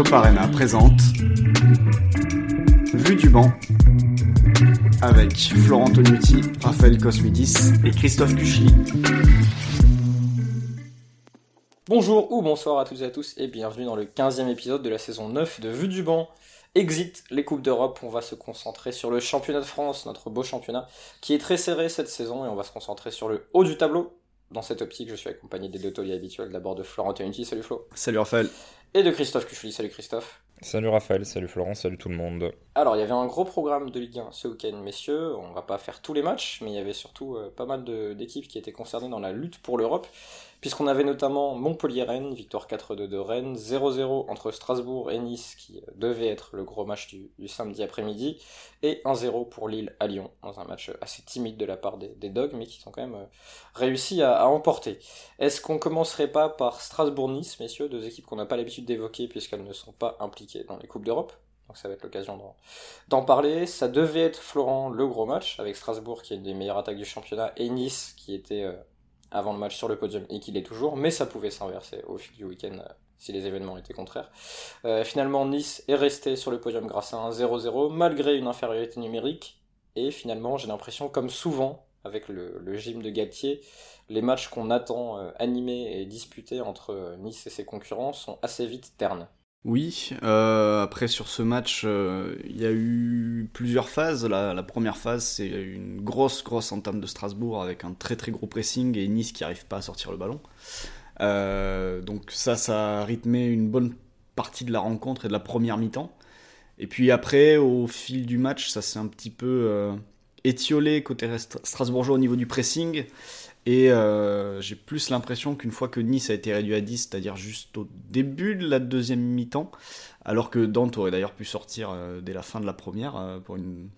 Coparena présente Vue du banc avec Florent Tognuti, Raphaël Cosmidis et Christophe Kuchli. Bonjour ou bonsoir à toutes et à tous et bienvenue dans le 15e épisode de la saison 9 de Vue du banc. Exit les Coupes d'Europe, on va se concentrer sur le championnat de France, notre beau championnat qui est très serré cette saison, et on va se concentrer sur le haut du tableau. Dans cette optique, je suis accompagné des deux tauliers habituels, d'abord de Florent Tognuti, salut Flo. Salut Raphaël. Et de Christophe Kuchli, salut Christophe. Salut Raphaël, salut Florent, salut tout le monde. Alors, il y avait un gros programme de Ligue 1 ce week-end, messieurs. On va pas faire tous les matchs, mais il y avait surtout pas mal d'équipes qui étaient concernées dans la lutte pour l'Europe, puisqu'on avait notamment Montpellier-Rennes, victoire 4-2 de Rennes, 0-0 entre Strasbourg et Nice, qui devait être le gros match du samedi après-midi, et 1-0 pour Lille à Lyon, dans un match assez timide de la part des Dogs, mais qui sont quand même réussi à emporter. Est-ce qu'on commencerait pas par Strasbourg-Nice, messieurs, deux équipes qu'on n'a pas l'habitude d'évoquer, puisqu'elles ne sont pas impliquées dans les Coupes d'Europe? Donc ça va être l'occasion d'en parler. Ça devait être, Florent, le gros match, avec Strasbourg qui est une des meilleures attaques du championnat, et Nice qui était avant le match sur le podium, et qui l'est toujours, mais ça pouvait s'inverser au fil du week-end si les événements étaient contraires. Finalement, Nice est resté sur le podium grâce à un 0-0, malgré une infériorité numérique, et finalement, j'ai l'impression, comme souvent, avec le gym de Galtier, les matchs qu'on attend animés et disputés entre Nice et ses concurrents sont assez vite ternes. Oui, après sur ce match, il y a eu plusieurs phases. La première phase, c'est une grosse entame de Strasbourg avec un très gros pressing et Nice qui n'arrive pas à sortir le ballon. Donc ça a rythmé une bonne partie de la rencontre et de la première mi-temps. Et puis après, au fil du match, ça s'est un petit peu étiolé côté strasbourgeois au niveau du pressing. Et j'ai plus l'impression qu'une fois que Nice a été réduit à 10, c'est-à-dire juste au début de la deuxième mi-temps, alors que Dante aurait d'ailleurs pu sortir dès la fin de la première pour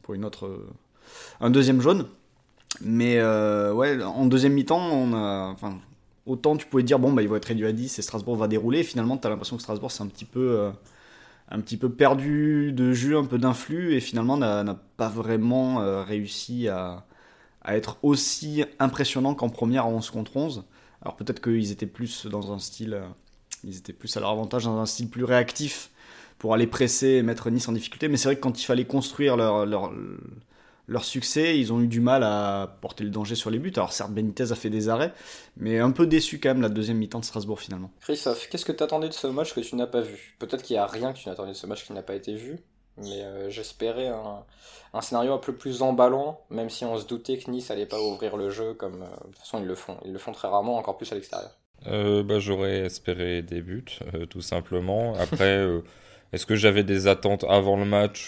un deuxième jaune. Mais ouais, en deuxième mi-temps, autant tu pouvais dire ils vont être réduits à 10 et Strasbourg va dérouler. Et finalement, tu as l'impression que Strasbourg c'est un petit peu perdu de jus, un peu d'influx, et finalement n'a pas vraiment réussi à être aussi impressionnant qu'en première à 11 contre 11. Alors peut-être qu'ils étaient plus dans un style, ils étaient plus à leur avantage dans un style plus réactif pour aller presser et mettre Nice en difficulté, mais c'est vrai que quand il fallait construire leur succès, ils ont eu du mal à porter le danger sur les buts. Alors certes, Benitez a fait des arrêts, mais un peu déçu quand même la deuxième mi-temps de Strasbourg finalement. Christophe, qu'est-ce que tu attendais de ce match que tu n'as pas vu? Peut-être qu'il n'y a rien que tu n'attendais de ce match qui n'a pas été vu, mais j'espérais un scénario un peu plus emballant, même si on se doutait que Nice allait pas ouvrir le jeu comme de toute façon ils le font très rarement, encore plus à l'extérieur. J'aurais espéré des buts, tout simplement. Après, est-ce que j'avais des attentes avant le match?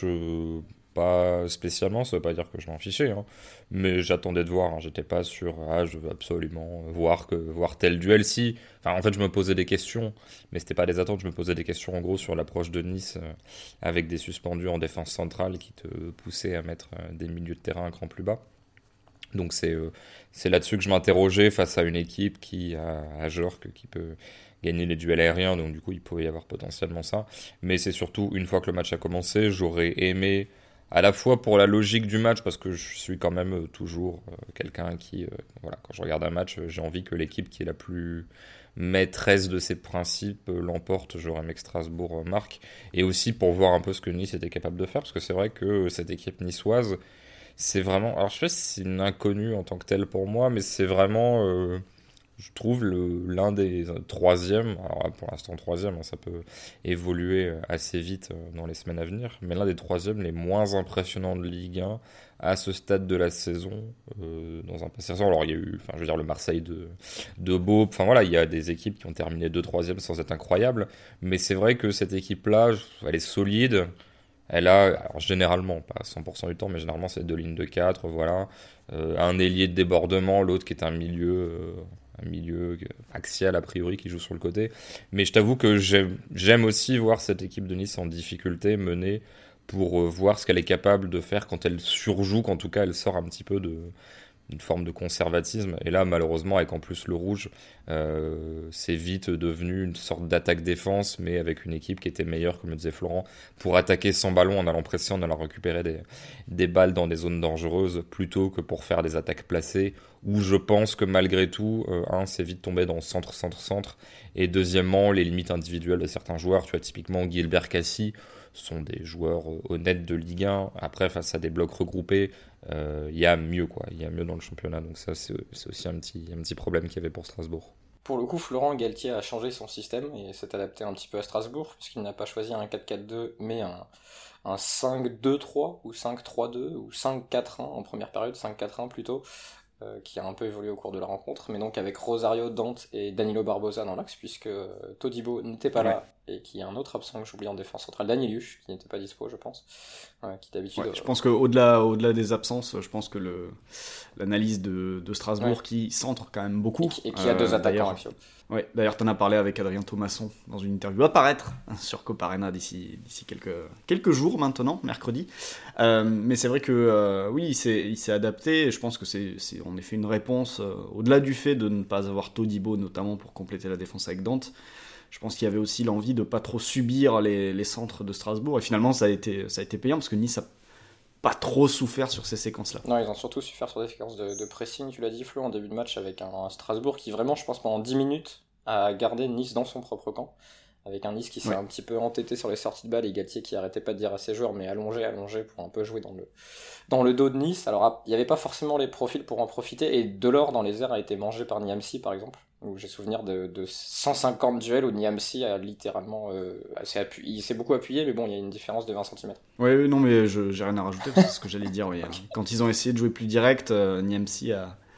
Pas spécialement, ça veut pas dire que je m'en fichais, hein. Mais j'attendais de voir, hein. J'étais pas sûr, je veux absolument voir tel duel. Si, en fait, je me posais des questions, mais c'était pas des attentes, je me posais des questions en gros sur l'approche de Nice avec des suspendus en défense centrale qui te poussaient à mettre des milieux de terrain un cran plus bas. Donc c'est là-dessus que je m'interrogeais face à une équipe qui a Ajorc, qui peut gagner les duels aériens, donc du coup il pouvait y avoir potentiellement ça. Mais c'est surtout, une fois que le match a commencé, j'aurais aimé, à la fois pour la logique du match, parce que je suis quand même toujours quelqu'un qui, quand je regarde un match, j'ai envie que l'équipe qui est la plus maîtresse de ses principes l'emporte. J'aurais aimé que Strasbourg marque, et aussi pour voir un peu ce que Nice était capable de faire, parce que c'est vrai que cette équipe niçoise, c'est vraiment, alors je sais pas si c'est une inconnue en tant que telle pour moi, mais c'est vraiment, je trouve, l'un des troisièmes, alors pour l'instant troisième, hein, ça peut évoluer assez vite dans les semaines à venir, mais l'un des troisièmes les moins impressionnants de Ligue 1 à ce stade de la saison, dans un passé récent. Alors il y a eu, le Marseille de Beau, il y a des équipes qui ont terminé 2-3e sans être incroyables, mais c'est vrai que cette équipe-là, elle est solide. Elle a, alors généralement, pas 100% du temps, mais généralement c'est 2 lignes de 4, voilà. Un ailier de débordement, l'autre qui est un milieu axial a priori qui joue sur le côté. Mais je t'avoue que j'aime aussi voir cette équipe de Nice en difficulté, menée, pour voir ce qu'elle est capable de faire quand elle surjoue, qu'en tout cas elle sort un petit peu une forme de conservatisme. Et là, malheureusement, avec en plus le rouge, c'est vite devenu une sorte d'attaque-défense, mais avec une équipe qui était meilleure, comme le disait Florent, pour attaquer sans ballon en allant presser, en allant récupérer des balles dans des zones dangereuses, plutôt que pour faire des attaques placées, où je pense que malgré tout, c'est vite tombé dans centre, et deuxièmement, les limites individuelles de certains joueurs, tu vois, typiquement Gilbert Cassie, sont des joueurs honnêtes de Ligue 1. Après, face à des blocs regroupés, il y a mieux, quoi. Il y a mieux dans le championnat. Donc ça, c'est aussi un petit problème qu'il y avait pour Strasbourg. Pour le coup, Florent Galtier a changé son système et s'est adapté un petit peu à Strasbourg, puisqu'il n'a pas choisi un 4-4-2, mais un 5-2-3, ou 5-3-2, ou 5-4-1 en première période, 5-4-1 plutôt, qui a un peu évolué au cours de la rencontre, mais donc avec Rosario Dante et Danilo Barbosa dans l'axe, puisque Todibo n'était pas là, et qu'il y a un autre absent que j'oublie en défense centrale, Daniliuc, qui n'était pas dispo, je pense, qui d'habitude... Je pense qu'au-delà des absences, je pense que l'analyse de Strasbourg qui centre quand même beaucoup. Et qui a deux attaquants axiaux. Ouais, d'ailleurs, t'en as parlé avec Adrien Thomasson dans une interview à paraître sur Copa Arena d'ici quelques jours maintenant, mercredi. Mais c'est vrai que oui, il s'est adapté. Et je pense que c'est en effet une réponse au-delà du fait de ne pas avoir Todibo notamment pour compléter la défense avec Dante. Je pense qu'il y avait aussi l'envie de pas trop subir les centres de Strasbourg. Et finalement, ça a été payant parce que Nice a pas trop souffert sur ces séquences-là. Non, ils ont surtout souffert sur des séquences de pressing, tu l'as dit Flo, en début de match, avec un Strasbourg qui vraiment, je pense, pendant 10 minutes a gardé Nice dans son propre camp, avec un Nice qui s'est un petit peu entêté sur les sorties de balles et Galtier qui arrêtait pas de dire à ses joueurs, mais allongez pour un peu jouer dans le dos de Nice. Alors, il n'y avait pas forcément les profils pour en profiter, et Delors dans les airs a été mangé par Niamsi, par exemple, où j'ai souvenir de 150 duels où Niamsi a littéralement... il s'est beaucoup appuyé, mais bon, il y a une différence de 20 cm. Oui, non, mais j'ai rien à rajouter, c'est ce que j'allais dire. Oui. Okay. Quand ils ont essayé de jouer plus direct, Niamsi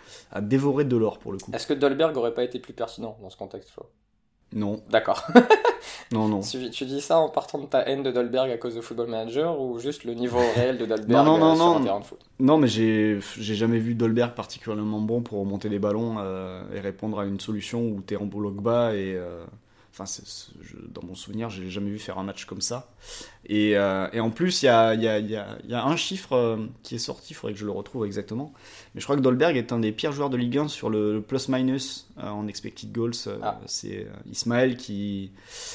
a dévoré Delors, pour le coup. Est-ce que Dolberg aurait pas été plus pertinent dans ce contexte, Flo ? Non. D'accord. Non. Tu dis ça en partant de ta haine de Dolberg à cause de Football Manager, ou juste le niveau réel de Dolberg sur un terrain de foot ? Non, mais j'ai jamais vu Dolberg particulièrement bon pour remonter les ballons et répondre à une solution où t'es en bloc bas et... dans mon souvenir, je l'ai jamais vu faire un match comme ça. Et en plus, il y a un chiffre qui est sorti, il faudrait que je le retrouve exactement. Mais je crois que Dolberg est un des pires joueurs de Ligue 1 sur le plus-minus en expected goals. C'est Ismaël qui...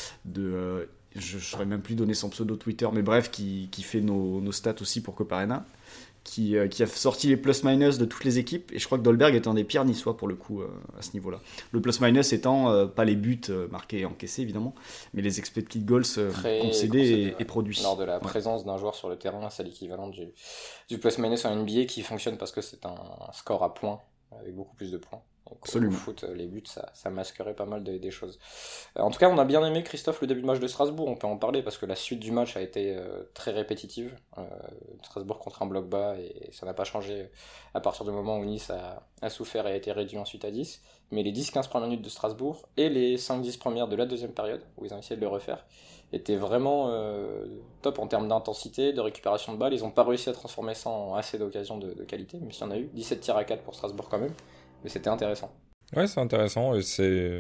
je ne saurais même plus donner son pseudo Twitter, mais bref, qui fait nos stats aussi pour Copa Arena. Qui a sorti les plus-minus de toutes les équipes, et je crois que Dolberg est un des pires niçois pour le coup à ce niveau-là. Le plus-minus étant pas les buts marqués et encaissés évidemment, mais les expected goals concédés et produits. Lors de la présence d'un joueur sur le terrain, c'est l'équivalent du plus-minus en NBA qui fonctionne parce que c'est un score à points, avec beaucoup plus de points. Absolument. Au foot, les buts, ça masquerait pas mal des choses. En tout cas, on a bien aimé, Christophe, le début de match de Strasbourg, on peut en parler, parce que la suite du match a été très répétitive. Strasbourg contre un bloc bas, et ça n'a pas changé à partir du moment où Nice a souffert et a été réduit ensuite à 10. Mais les 10-15 premières minutes de Strasbourg, et les 5-10 premières de la deuxième période, où ils ont essayé de le refaire, étaient vraiment top en termes d'intensité, de récupération de balles. Ils n'ont pas réussi à transformer ça en assez d'occasions de qualité, mais s'il y en a eu, 17 tirs à 4 pour Strasbourg quand même. Mais c'était intéressant. Ouais, c'est intéressant et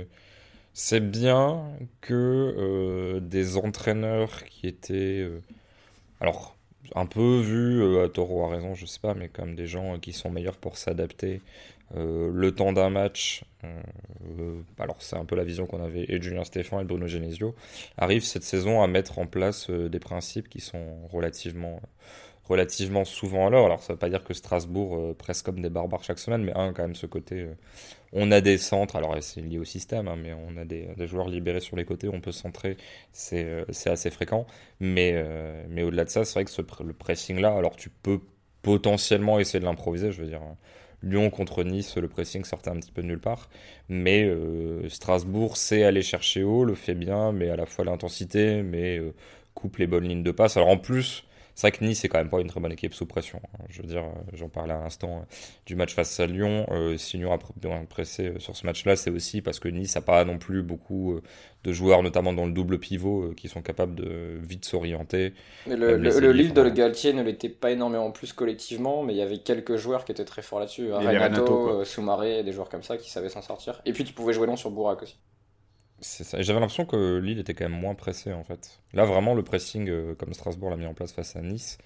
c'est bien que des entraîneurs qui étaient alors un peu vus à tort ou à raison, je sais pas, mais comme des gens qui sont meilleurs pour s'adapter le temps d'un match. Alors c'est un peu la vision qu'on avait et de Julien Stéphan et de Bruno Genesio, arrivent cette saison à mettre en place des principes qui sont relativement souvent à l'heure. Alors ça veut pas dire que Strasbourg presse comme des barbares chaque semaine, mais quand même ce côté on a des centres, alors c'est lié au système, mais on a des joueurs libérés sur les côtés, on peut centrer, c'est assez fréquent, mais au-delà de ça, c'est vrai que le pressing là, alors tu peux potentiellement essayer de l'improviser, je veux dire Lyon contre Nice, le pressing sortait un petit peu de nulle part, mais Strasbourg sait aller chercher haut, le fait bien, mais à la fois l'intensité, mais coupe les bonnes lignes de passe. Alors en plus, c'est vrai que Nice c'est quand même pas une très bonne équipe sous pression. Je veux dire, j'en parlais à l'instant du match face à Lyon. Si Lyon a bien pressé sur ce match-là, c'est aussi parce que Nice n'a pas non plus beaucoup de joueurs, notamment dans le double pivot, qui sont capables de vite s'orienter. Mais le Lille de Galtier ne l'était pas énormément plus collectivement, mais il y avait quelques joueurs qui étaient très forts là-dessus. Renato, Soumaré, des joueurs comme ça qui savaient s'en sortir. Et puis tu pouvais jouer long sur Bourak aussi. C'est ça. J'avais l'impression que Lille était quand même moins pressé en fait. Là vraiment le pressing comme Strasbourg l'a mis en place face à Nice,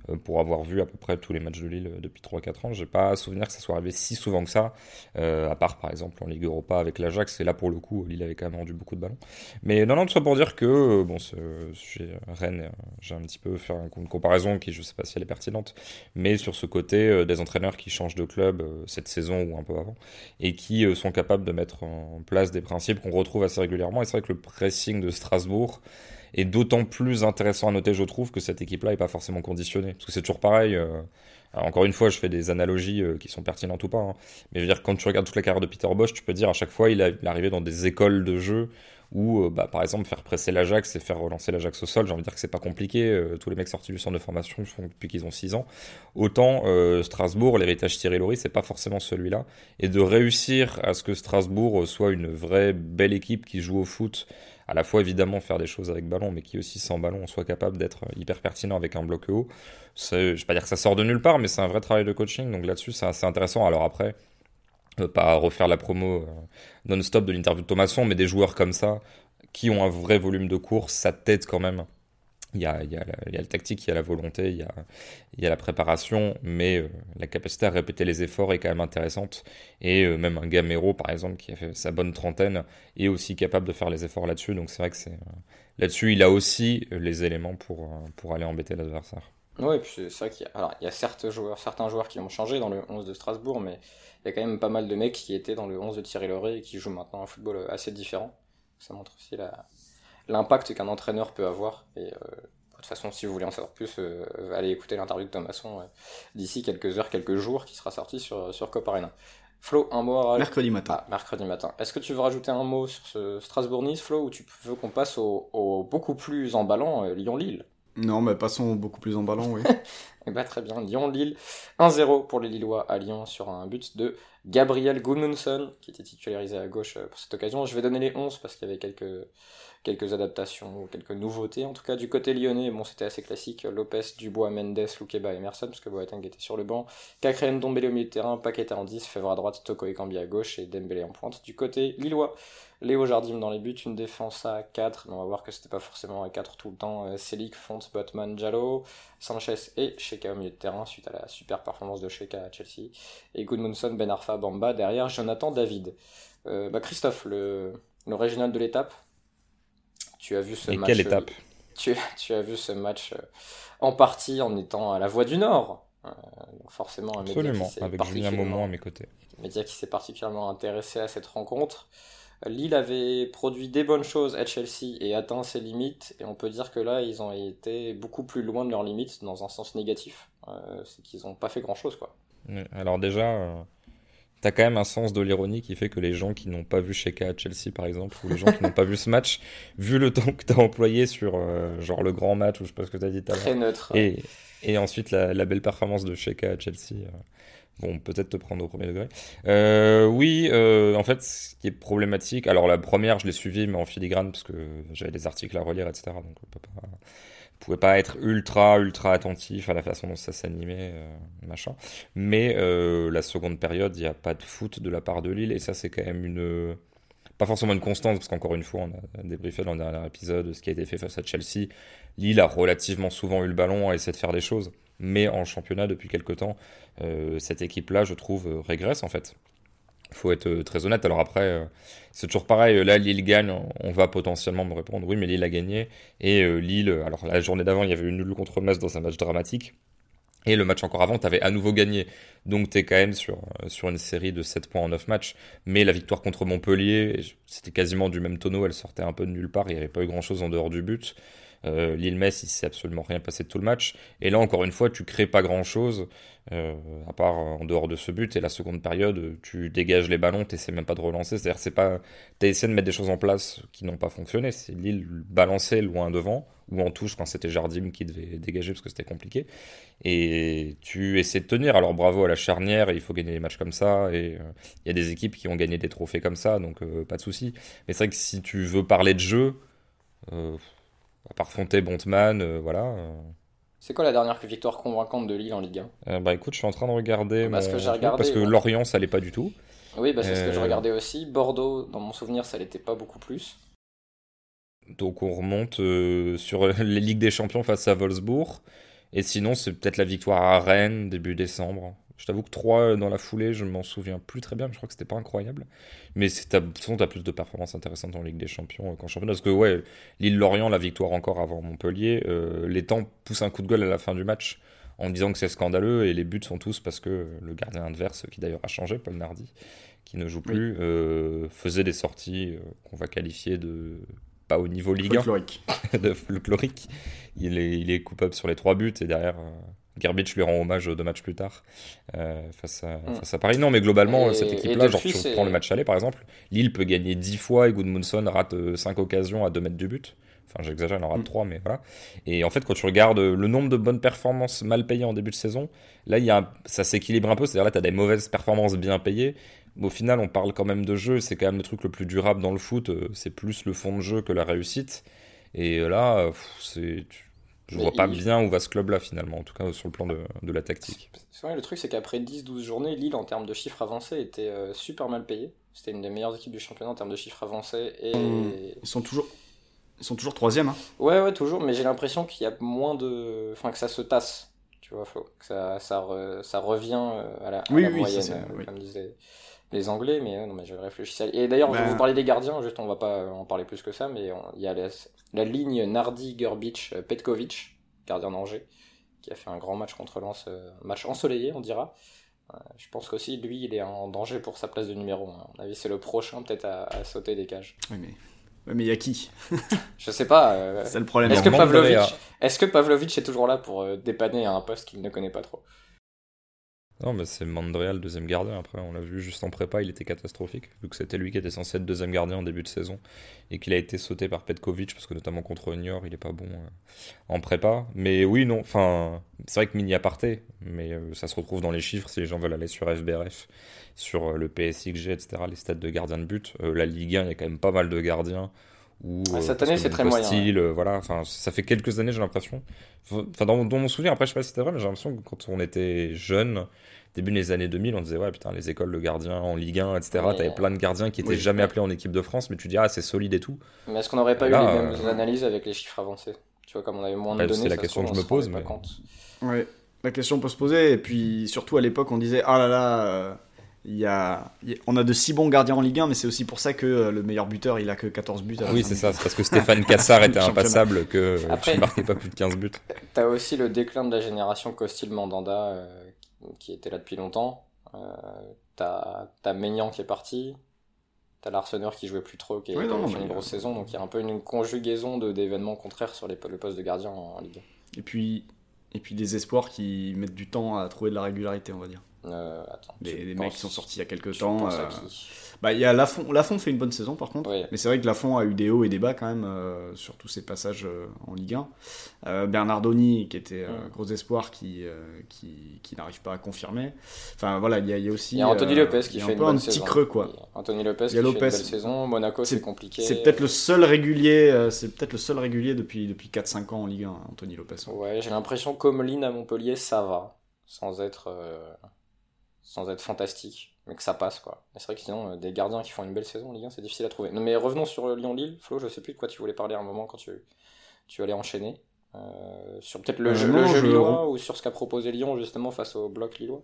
pour avoir vu à peu près tous les matchs de Lille depuis 3-4 ans. J'ai pas souvenir que ça soit arrivé si souvent que ça, à part par exemple en Ligue Europa avec l'Ajax, et là pour le coup, Lille avait quand même rendu beaucoup de ballons. Mais non, tout ça pour dire que, bon, chez Rennes, j'ai un petit peu fait une comparaison qui, je sais pas si elle est pertinente, mais sur ce côté des entraîneurs qui changent de club cette saison ou un peu avant, et qui sont capables de mettre en place des principes qu'on retrouve assez régulièrement. Et c'est vrai que le pressing de Strasbourg est d'autant plus intéressant à noter, je trouve, que cette équipe-là n'est pas forcément conditionnée. Parce que c'est toujours pareil. Alors encore une fois, je fais des analogies qui sont pertinentes ou pas, hein. Mais je veux dire, quand tu regardes toute la carrière de Peter Bosz, tu peux dire à chaque fois, il est arrivé dans des écoles de jeu où, bah, par exemple, faire presser l'Ajax et faire relancer l'Ajax au sol, j'ai envie de dire que c'est pas compliqué. Tous les mecs sortis du centre de formation le font depuis qu'ils ont 6 ans. Autant Strasbourg, l'héritage Thierry Lory, c'est pas forcément celui-là. Et de réussir à ce que Strasbourg soit une vraie belle équipe qui joue au foot, à la fois évidemment faire des choses avec ballon, mais qui aussi sans ballon soit capable d'être hyper pertinent avec un bloc haut. Je vais pas dire que ça sort de nulle part, mais c'est un vrai travail de coaching. Donc là-dessus, c'est assez intéressant. Alors après, pas refaire la promo non-stop de l'interview de Thomasson, mais des joueurs comme ça, qui ont un vrai volume de course, ça t'aide quand même. Il y a le tactique, il y a la volonté, il y a la préparation, mais la capacité à répéter les efforts est quand même intéressante. Et même un Gamero, par exemple, qui a fait sa bonne trentaine, est aussi capable de faire les efforts là-dessus. Donc c'est vrai que là-dessus, il a aussi les éléments pour aller embêter l'adversaire. Ouais, et puis c'est vrai il y a certains joueurs qui ont changé dans le 11 de Strasbourg, mais il y a quand même pas mal de mecs qui étaient dans le 11 de Thierry Loret et qui jouent maintenant un football assez différent. Ça montre aussi l'impact qu'un entraîneur peut avoir. Et de toute façon, si vous voulez en savoir plus, allez écouter l'interview de Thomasson d'ici quelques heures, quelques jours, qui sera sorti sur Cop Arena. Flo, un mot à rajouter? Mercredi matin. Ah, mercredi matin. Est-ce que tu veux rajouter un mot sur ce Strasbourg-Nice, Flo, ou tu veux qu'on passe au beaucoup plus emballant Lyon-Lille? Non, mais passons beaucoup plus emballant, oui. Eh ben, très bien, Lyon-Lille, 1-0 pour les Lillois à Lyon sur un but de Gabriel Gudmundsson, qui était titularisé à gauche pour cette occasion. Je vais donner les 11 parce qu'il y avait quelques adaptations ou quelques nouveautés. En tout cas, du côté lyonnais, bon, c'était assez classique. Lopez, Dubois, Mendes, Loukeba, Emerson, parce que Boateng était sur le banc. Cacrène, Dombele au milieu de terrain, Paqueta en 10, Fèvre à droite, Toko Ekambi à gauche et Dembélé en pointe. Du côté lillois, Léo Jardim dans les buts, une défense à 4, mais on va voir que c'était pas forcément à 4 tout le temps. Selic, Font, Botman, Diallo, Sanchez et Sheka au milieu de terrain suite à la super performance de Sheka à Chelsea. Et Gudmundsson, Ben Arfa, Bamba derrière Jonathan David. Christophe, l'original de l'étape, tu as vu ce Et match. quelle étape? Tu as vu ce match en partie en étant à la Voix du Nord. Donc forcément, un média Absolument, qui s'est avec Julien Maumont à mes côtés. média qui s'est particulièrement intéressé à cette rencontre. Lille avait produit des bonnes choses à Chelsea et atteint ses limites, et on peut dire que là, ils ont été beaucoup plus loin de leurs limites dans un sens négatif. C'est qu'ils n'ont pas fait grand-chose, quoi. Alors déjà, t'as quand même un sens de l'ironie qui fait que les gens qui n'ont pas vu Sheka à Chelsea, par exemple, ou les gens qui n'ont pas vu ce match, vu le temps que t'as employé sur genre le grand match, ou je sais pas ce que t'as dit tout à l'heure, Très neutre. et ensuite la belle performance de Sheka à Chelsea, vont peut-être te prendre au premier degré. Oui, en fait, ce qui est problématique, alors la première, je l'ai suivie, mais en filigrane, parce que j'avais des articles à relire, etc. Donc pouvais pas être ultra attentif à la façon dont ça s'animait, machin. Mais la seconde période, il n'y a pas de foot de la part de Lille, et ça, c'est quand même pas forcément une constante, parce qu'encore une fois, on a débriefé dans le dernier épisode ce qui a été fait face à Chelsea. Lille a relativement souvent eu le ballon, a essayé de faire des choses, mais en championnat, depuis quelques temps, cette équipe-là, je trouve, régresse, en fait. Faut être très honnête. Alors après, c'est toujours pareil. Là, Lille gagne. On va potentiellement me répondre, oui, mais Lille a gagné. Et Lille, alors la journée d'avant, il y avait une nulle contre Metz dans un match dramatique. Et le match encore avant, t'avais à nouveau gagné. Donc t'es quand même sur une série de 7 points en 9 matchs. Mais la victoire contre Montpellier, c'était quasiment du même tonneau. Elle sortait un peu de nulle part. Il n'y avait pas eu grand-chose en dehors du but. Lille-Metz, il s'est absolument rien passé de tout le match. Et là, encore une fois, tu crées pas grand-chose, à part en dehors de ce but. Et la seconde période, tu dégages les ballons, t'essaies même pas de relancer. C'est-à-dire, t'as essayé de mettre des choses en place qui n'ont pas fonctionné. C'est Lille balancer loin devant, ou en touche quand c'était Jardim qui devait dégager parce que c'était compliqué. Et tu essaies de tenir. Alors bravo à la charnière, il faut gagner des matchs comme ça. Et il y a des équipes qui ont gagné des trophées comme ça, donc pas de souci. Mais c'est vrai que si tu veux parler de jeu, à part Fonte, Bontman, voilà. C'est quoi la dernière victoire convaincante de Lille en Ligue 1? Bah écoute, je suis en train de regarder Parce que j'ai truc, parce regardé. que Lorient, ça l'est pas du tout. Oui, bah c'est ce que je Euh, regardais aussi. Bordeaux, dans mon souvenir, ça l'était pas beaucoup plus. donc on remonte sur les Ligues des Champions face à Wolfsburg. Et sinon, c'est peut-être la victoire à Rennes, début décembre. Je t'avoue que 3 dans la foulée, je m'en souviens plus très bien, mais je crois que c'était pas incroyable. Mais de toute façon, t'as plus de performances intéressantes en Ligue des Champions qu'en championnat. Parce que, ouais, Lille-Lorient, la victoire encore avant Montpellier, les temps poussent un coup de gueule à la fin du match en disant que c'est scandaleux, et les buts sont tous parce que le gardien adverse, qui d'ailleurs a changé, Paul Nardi, qui ne joue plus, faisait des sorties qu'on va qualifier de pas au niveau Ligue 1, de folklorique. Il est coupable sur les 3 buts, et derrière Gerbic lui rend hommage 2 matchs plus tard face à Paris. Non, mais globalement, cette équipe-là, genre tu prends le match aller par exemple, Lille peut gagner 10 fois et Gudmundsson rate 5 occasions à 2 mètres du but. Enfin, j'exagère, il en rate 3, mais voilà. Et en fait, quand tu regardes le nombre de bonnes performances mal payées en début de saison, là, ça s'équilibre un peu. C'est-à-dire là, tu as des mauvaises performances bien payées. Mais au final, on parle quand même de jeu. C'est quand même le truc le plus durable dans le foot. C'est plus le fond de jeu que la réussite. Et là, je vois pas bien où va ce club-là, finalement. En tout cas, sur le plan de la tactique. C'est vrai, le truc, c'est qu'après 10-12 journées, Lille, en termes de chiffres avancés, était super mal payé. C'était une des meilleures équipes du championnat en termes de chiffres avancés. Et... Ils sont toujours troisième. Hein. Ouais, toujours, mais j'ai l'impression qu'il y a moins de... Enfin, que ça se tasse, tu vois, Flo. Que ça revient à la moyenne, comme disaient les Anglais, mais non, mais je réfléchis. Et d'ailleurs, je vais vous parler des gardiens, juste on va pas en parler plus que ça, mais il y a la ligne Nardi, Gerbic, Petkovic, gardien d'Angers, qui a fait un grand match contre Lens, match ensoleillé, on dira. Je pense qu'aussi, lui, il est en danger pour sa place de numéro 1. À mon avis, c'est le prochain, peut-être, à sauter des cages. Oui, mais il y a qui? Je sais pas. C'est le problème. Est-ce que Pavlovic est toujours là pour dépanner à un poste qu'il ne connaît pas trop? Non, mais c'est Mandreal, deuxième gardien. Après, on l'a vu juste en prépa, il était catastrophique, vu que c'était lui qui était censé être deuxième gardien en début de saison, et qu'il a été sauté par Petkovic, parce que notamment contre Niort, il est pas bon en prépa. Mais oui, non, enfin, c'est vrai que mini aparté, mais ça se retrouve dans les chiffres si les gens veulent aller sur FBRF, sur le PSXG, etc., les stats de gardiens de but. La Ligue 1, il y a quand même pas mal de gardiens. Cette année, c'est très moyen. Voilà, enfin, ça fait quelques années, j'ai l'impression. Enfin, dans mon souvenir, après, je sais pas si c'était vrai, mais j'ai l'impression que quand on était jeune, début des années 2000, on disait, ouais, putain, les écoles de gardiens en Ligue 1, etc., t'avais plein de gardiens qui étaient jamais appelés en équipe de France, mais tu dis, ah, c'est solide et tout. Mais est-ce qu'on n'aurait pas eu les mêmes analyses avec les chiffres avancés? Tu vois, comme on avait moins de données, c'est la question que je me pose. Mais... Ouais, la question peut se poser, et puis surtout à l'époque, on disait, ah là là. On a de si bons gardiens en Ligue 1, mais c'est aussi pour ça que le meilleur buteur, il a que 14 buts. Oui, c'est ça, c'est parce que Stéphane Cassard était impassable que tu marquais pas plus de 15 buts. T'as aussi le déclin de la génération Costil-Mandanda qui était là depuis longtemps. T'as Maignan qui est parti. T'as l'Arseneur qui jouait plus trop, qui a fait une grosse saison. Donc il y a un peu une conjugaison d'événements contraires sur le poste de gardien en Ligue 1. Et puis des espoirs qui mettent du temps à trouver de la régularité, on va dire. Des mecs qui sont sortis il y a quelques temps. Il y a Lafont fait une bonne saison par contre, mais c'est vrai que Lafont a eu des hauts et des bas quand même sur tous ses passages en Ligue 1. Bernardoni qui était gros espoir qui n'arrive pas à confirmer. Enfin voilà, il y a aussi. Il y a Anthony Lopez qui fait une bonne saison. Un petit creux quoi. Anthony Lopez qui fait une belle saison. Monaco c'est compliqué. C'est peut-être le seul régulier. Depuis 4-5 ans en Ligue 1, Anthony Lopez. Ouais, j'ai l'impression qu'Omelin à Montpellier ça va, sans être fantastique, mais que ça passe quoi. Et c'est vrai que sinon, des gardiens qui font une belle saison en Ligue 1, c'est difficile à trouver. Non, mais revenons sur Lyon-Lille. Flo, je sais plus de quoi tu voulais parler à un moment quand tu allais enchaîner. Sur peut-être le jeu lillois ou sur ce qu'a proposé Lyon justement face au bloc lillois.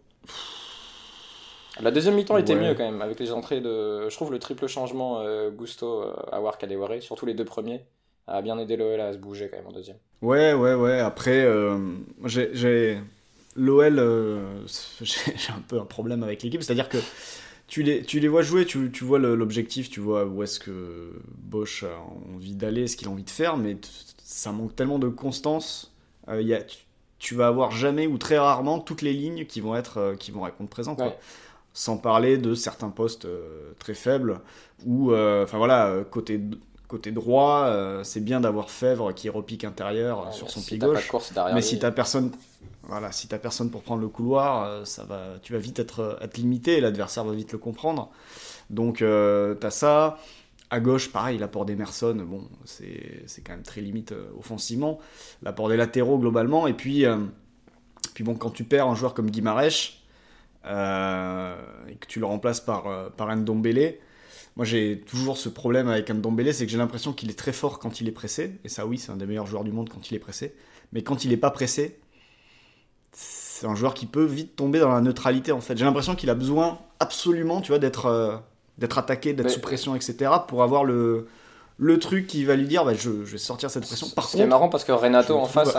La deuxième mi-temps était mieux quand même, avec les entrées de. Je trouve le triple changement Gusto, Awar, Kadewere, surtout les deux premiers, a bien aidé l'OL à se bouger quand même en deuxième. Ouais. Après, j'ai. L'OL, j'ai un peu un problème avec l'équipe, c'est-à-dire que tu les vois jouer, tu vois l'objectif, tu vois où est-ce que Bosch a envie d'aller, ce qu'il a envie de faire, mais ça manque tellement de constance. Tu vas avoir jamais ou très rarement toutes les lignes qui vont répondre présent, quoi. Sans parler de certains postes très faibles, où, côté droit, c'est bien d'avoir Fèvre qui repique intérieur sur son pied gauche, mais si t'as personne pour prendre le couloir, tu vas vite être limité, et l'adversaire va vite le comprendre. Donc t'as ça. À gauche, pareil, l'apport d'Emerson, bon, c'est quand même très limite offensivement. L'apport des latéraux globalement, et puis bon, quand tu perds un joueur comme Guimarães et que tu le remplaces par Ndombele. Moi, j'ai toujours ce problème avec Ndombele, c'est que j'ai l'impression qu'il est très fort quand il est pressé. Et ça, oui, c'est un des meilleurs joueurs du monde quand il est pressé. Mais quand il n'est pas pressé, c'est un joueur qui peut vite tomber dans la neutralité, en fait. J'ai l'impression qu'il a besoin absolument, tu vois, d'être attaqué, d'être sous pression, etc., pour avoir le truc qui va lui dire je vais sortir cette pression. Par contre, c'est marrant parce que Renato en face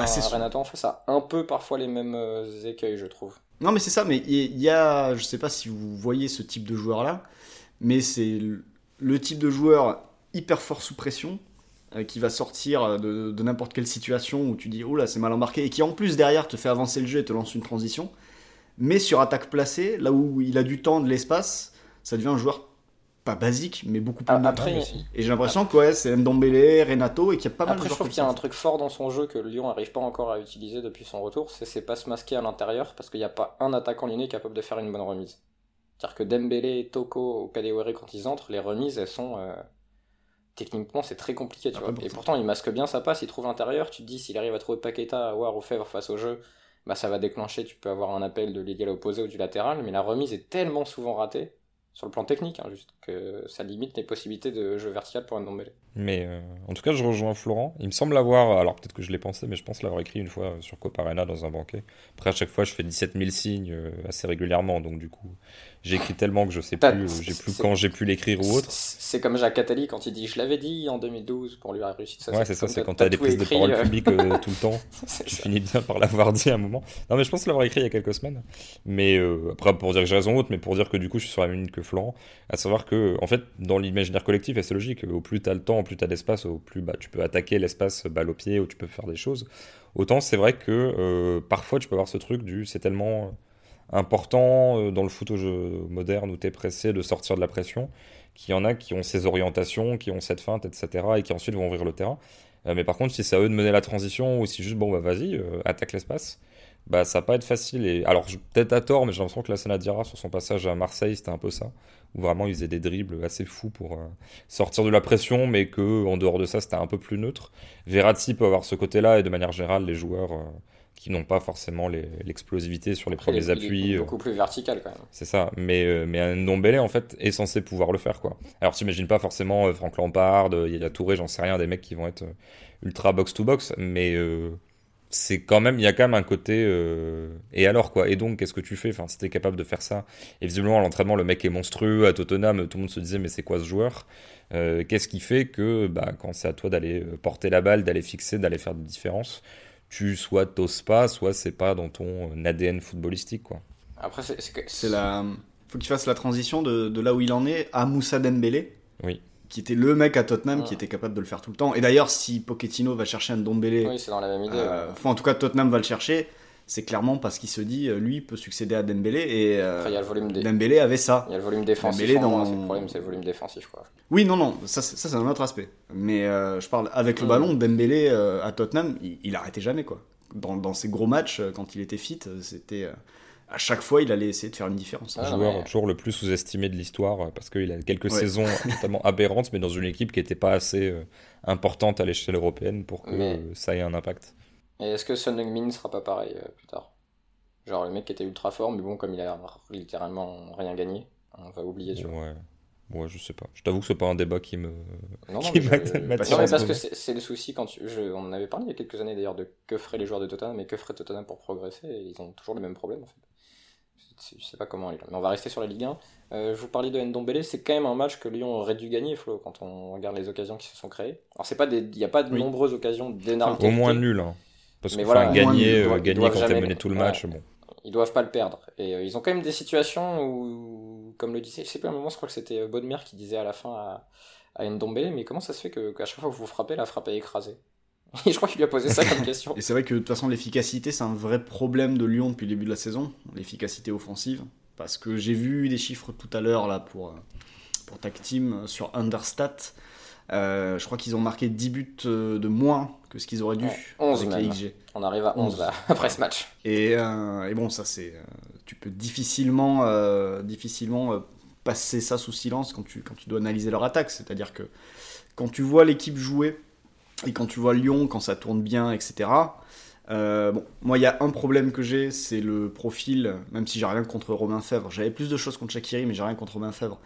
a un peu parfois les mêmes écueils, je trouve. Non, mais c'est ça, mais il y a, je sais pas si vous voyez ce type de joueur-là, mais c'est le type de joueur hyper fort sous pression, qui va sortir de n'importe quelle situation où tu dis oh là c'est mal embarqué, et qui en plus derrière te fait avancer le jeu et te lance une transition, mais sur attaque placée, là où il a du temps, de l'espace, ça devient un joueur pas basique, mais beaucoup plus après, aussi. Et j'ai l'impression que c'est Ndombele, Renato, et qu'il y a pas mal de joueurs. Après, je trouve qu'il y a un truc fort dans son jeu que Lyon n'arrive pas encore à utiliser depuis son retour, c'est pas se masquer à l'intérieur, parce qu'il n'y a pas un attaquant lyonnais capable de faire une bonne remise. C'est-à-dire que Dembélé, Toko ou Kadewere, quand ils entrent, les remises, elles sont... techniquement, c'est très compliqué, tu vois. Et pourtant, il masque bien sa passe, il trouve l'intérieur, tu te dis, s'il arrive à trouver Paqueta, Aouar ou Fèvre face au jeu, ça va déclencher, tu peux avoir un appel de l'égal opposé ou du latéral, mais la remise est tellement souvent ratée, sur le plan technique, juste que ça limite les possibilités de jeu vertical pour Ndombele. Mais en tout cas, je rejoins Florent. Il me semble l'avoir, alors peut-être que je l'ai pensé, mais je pense l'avoir écrit une fois sur Copa Arena dans un banquet. Après, à chaque fois, je fais 17 000 signes assez régulièrement, donc du coup, j'ai écrit tellement que je sais plus, quand j'ai pu l'écrire ou autre. C'est comme Jacques Attali quand il dit je l'avais dit en 2012 pour lui réussir ça. Ouais, c'est ça, c'est quand t'as des prises de parole publiques tout le temps. Tu finis bien par l'avoir dit à un moment. Non, mais je pense l'avoir écrit il y a quelques semaines. Mais après, pour dire que j'ai raison ou autre, mais pour dire que du coup, je suis sur la même ligne que Florent, à savoir que, en fait, dans l'imaginaire collectif, et c'est logique, au plus t'as le temps, au plus t'as l'espace, au plus tu peux attaquer l'espace balle au pied, ou tu peux faire des choses. Autant c'est vrai que parfois tu peux avoir ce truc c'est tellement important dans le foot au jeu moderne où t'es pressé de sortir de la pression, qu'il y en a qui ont ces orientations, qui ont cette feinte, etc., et qui ensuite vont ouvrir le terrain. Mais par contre, si c'est à eux de mener la transition, ou si juste, vas-y, attaque l'espace, ça va pas être facile. Et alors, peut-être à tort, mais j'ai l'impression que la Sanadira, sur son passage à Marseille, c'était un peu ça, où vraiment il faisait des dribbles assez fous pour sortir de la pression, mais que en dehors de ça, c'était un peu plus neutre. Verratti peut avoir ce côté-là, et de manière générale, les joueurs qui n'ont pas forcément l'explosivité sur les premiers appuis. Il est beaucoup plus vertical quand même. C'est ça, mais un Ndombele en fait est censé pouvoir le faire quoi. Alors t'imagines pas forcément Franck Lampard, il y a Touré, j'en sais rien, des mecs qui vont être ultra box to box, mais c'est quand même, il y a quand même un côté et alors quoi, et donc qu'est-ce que tu fais, enfin si t'es capable de faire ça, et visiblement à l'entraînement le mec est monstrueux, à Tottenham tout le monde se disait mais c'est quoi ce joueur, qu'est-ce qui fait que quand c'est à toi d'aller porter la balle, d'aller fixer, d'aller faire des différences, tu soit t'oses pas, soit c'est pas dans ton ADN footballistique quoi. Après faut qu'il fasse la transition de là où il en est à Moussa Dembélé. Oui. Qui était le mec à Tottenham qui était capable de le faire tout le temps. Et d'ailleurs, si Pochettino va chercher un Ndombele, oui, c'est dans la même idée. En tout cas, Tottenham va le chercher. C'est clairement parce qu'il se dit, lui peut succéder à Dembélé. Et après, il y a le volume Dembélé avait ça. Il y a le volume défensif. C'est le problème, c'est le volume défensif, quoi. Oui, non, ça c'est un autre aspect. Mais je parle avec le ballon, Dembélé à Tottenham, il arrêtait jamais quoi. Dans ses gros matchs, quand il était fit, c'était à chaque fois, il allait essayer de faire une différence. Un joueur toujours le plus sous-estimé de l'histoire, parce qu'il a quelques saisons totalement aberrantes, mais dans une équipe qui n'était pas assez importante à l'échelle européenne pour que ça ait un impact. Et est-ce que Son Heung-min ne sera pas pareil plus tard ? Genre le mec qui était ultra fort, mais bon, comme il a littéralement rien gagné, on va oublier, tu vois. Ouais, je sais pas. Je t'avoue que c'est pas un débat qui me. Non, mais parce que c'est le souci quand on en avait parlé il y a quelques années d'ailleurs de que feraient les joueurs de Tottenham et que ferait Tottenham pour progresser, et ils ont toujours le même problème en fait. Je sais pas comment aller là. Mais on va rester sur la Ligue 1. Je vous parlais de Ndombele, c'est quand même un match que Lyon aurait dû gagner, Flo, quand on regarde les occasions qui se sont créées. Alors il n'y a pas de nombreuses occasions d'énormes qualités. Au moins nul, hein. Parce que gagner quand t'es mené tout le match, bon. Ils doivent pas le perdre. Et ils ont quand même des situations où, comme le disait, je sais pas, à un moment, je crois que c'était Bodmer qui disait à la fin à Ndombele, mais comment ça se fait qu'à chaque fois que vous frappez, la frappe est écrasée ? Et je crois qu'il lui a posé ça comme question. Et c'est vrai que de toute façon, l'efficacité, c'est un vrai problème de Lyon depuis le début de la saison, l'efficacité offensive. Parce que j'ai vu des chiffres tout à l'heure là pour Tag Team sur Understat. Je crois qu'ils ont marqué 10 buts de moins que ce qu'ils auraient dû. 11 même. On arrive à 11 là, après ce match. Et bon, ça c'est. Tu peux difficilement passer ça sous silence quand tu dois analyser leur attaque. C'est-à-dire que quand tu vois l'équipe jouer et quand tu vois Lyon, quand ça tourne bien, etc. Moi, il y a un problème que j'ai, c'est le profil, même si j'ai rien contre Romain Fèvre. J'avais plus de choses contre Shaqiri, mais j'ai rien contre Romain Fèvre.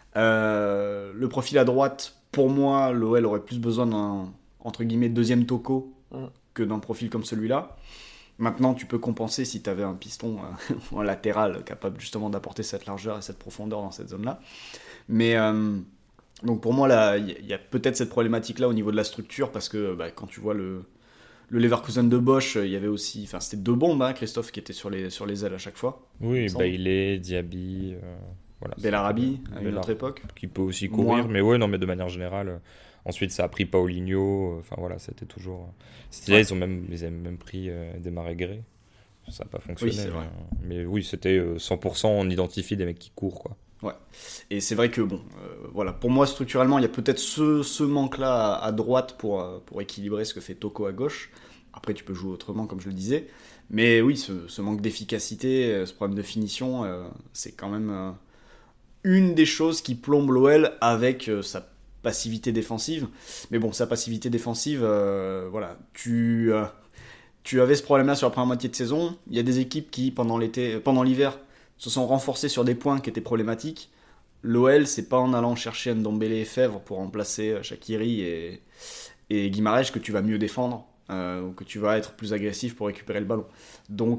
Le profil à droite, pour moi, l'OL aurait plus besoin d'un, entre guillemets, deuxième Toko que d'un profil comme celui-là. Maintenant, tu peux compenser si tu avais un piston en latéral capable justement d'apporter cette largeur et cette profondeur dans cette zone-là. Mais donc pour moi, là, il y a peut-être cette problématique-là au niveau de la structure, parce que quand tu vois le Leverkusen de Bosch, il y avait aussi, enfin c'était 2 bombes, hein, Christophe, qui étaient sur les ailes à chaque fois. Oui, Bailey, Diaby, voilà. Bellarabi, à une autre époque. Qui peut aussi courir, mais ouais, non, mais de manière générale. Ensuite, ça a pris Paulinho, enfin voilà, c'était toujours. Là, ils avaient même pris des Marégré. Ça n'a pas fonctionné. Oui, c'est vrai. Mais oui, c'était 100% on identifie des mecs qui courent, quoi. Ouais. Et c'est vrai que voilà, pour moi structurellement, il y a peut-être ce manque-là à droite pour équilibrer ce que fait Toko à gauche. Après, tu peux jouer autrement, comme je le disais. Mais oui, ce manque d'efficacité, ce problème de finition, c'est quand même une des choses qui plombe l'OL avec sa passivité défensive. Mais bon, sa passivité défensive, voilà, tu avais ce problème-là sur la première moitié de saison. Il y a des équipes qui, pendant l'hiver, se sont renforcés sur des points qui étaient problématiques. L'OL, c'est pas en allant chercher Ndombele et Fèvre pour remplacer Shaqiri et Guimarães que tu vas mieux défendre, ou que tu vas être plus agressif pour récupérer le ballon. Donc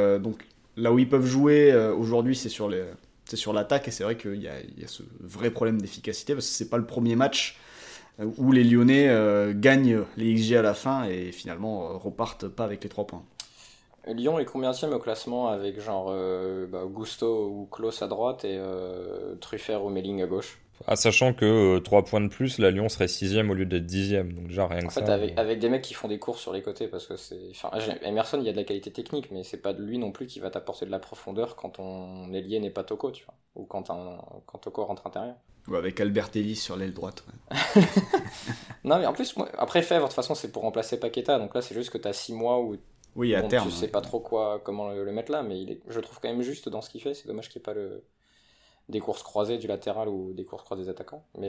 là où ils peuvent jouer aujourd'hui, c'est sur l'attaque, et c'est vrai qu'il y a ce vrai problème d'efficacité, parce que c'est pas le premier match où les Lyonnais gagnent les XG à la fin et finalement repartent pas avec les 3 points. Lyon est combienième au classement avec genre Gusto ou Klose à droite et Truffert ou Melling à gauche? Sachant que 3 points de plus, la Lyon serait 6ème au lieu d'être 10ème. Donc déjà rien que En fait, ça. avec des mecs qui font des courses sur les côtés, parce que Emerson, il y a de la qualité technique, mais c'est pas de lui non plus qui va t'apporter de la profondeur quand ton ailier n'est pas Toko, tu vois, ou quand Toko rentre intérieur. Ou avec Albert Ellis sur l'aile droite. Ouais. Non, mais en plus, après Fèvre, de toute façon, c'est pour remplacer Paqueta, donc là, c'est juste que t'as 6 mois où oui, à terme. Tu sais pas trop comment le mettre là, mais je le trouve quand même juste dans ce qu'il fait. C'est dommage qu'il n'y ait pas des courses croisées du latéral ou des courses croisées des attaquants. Mais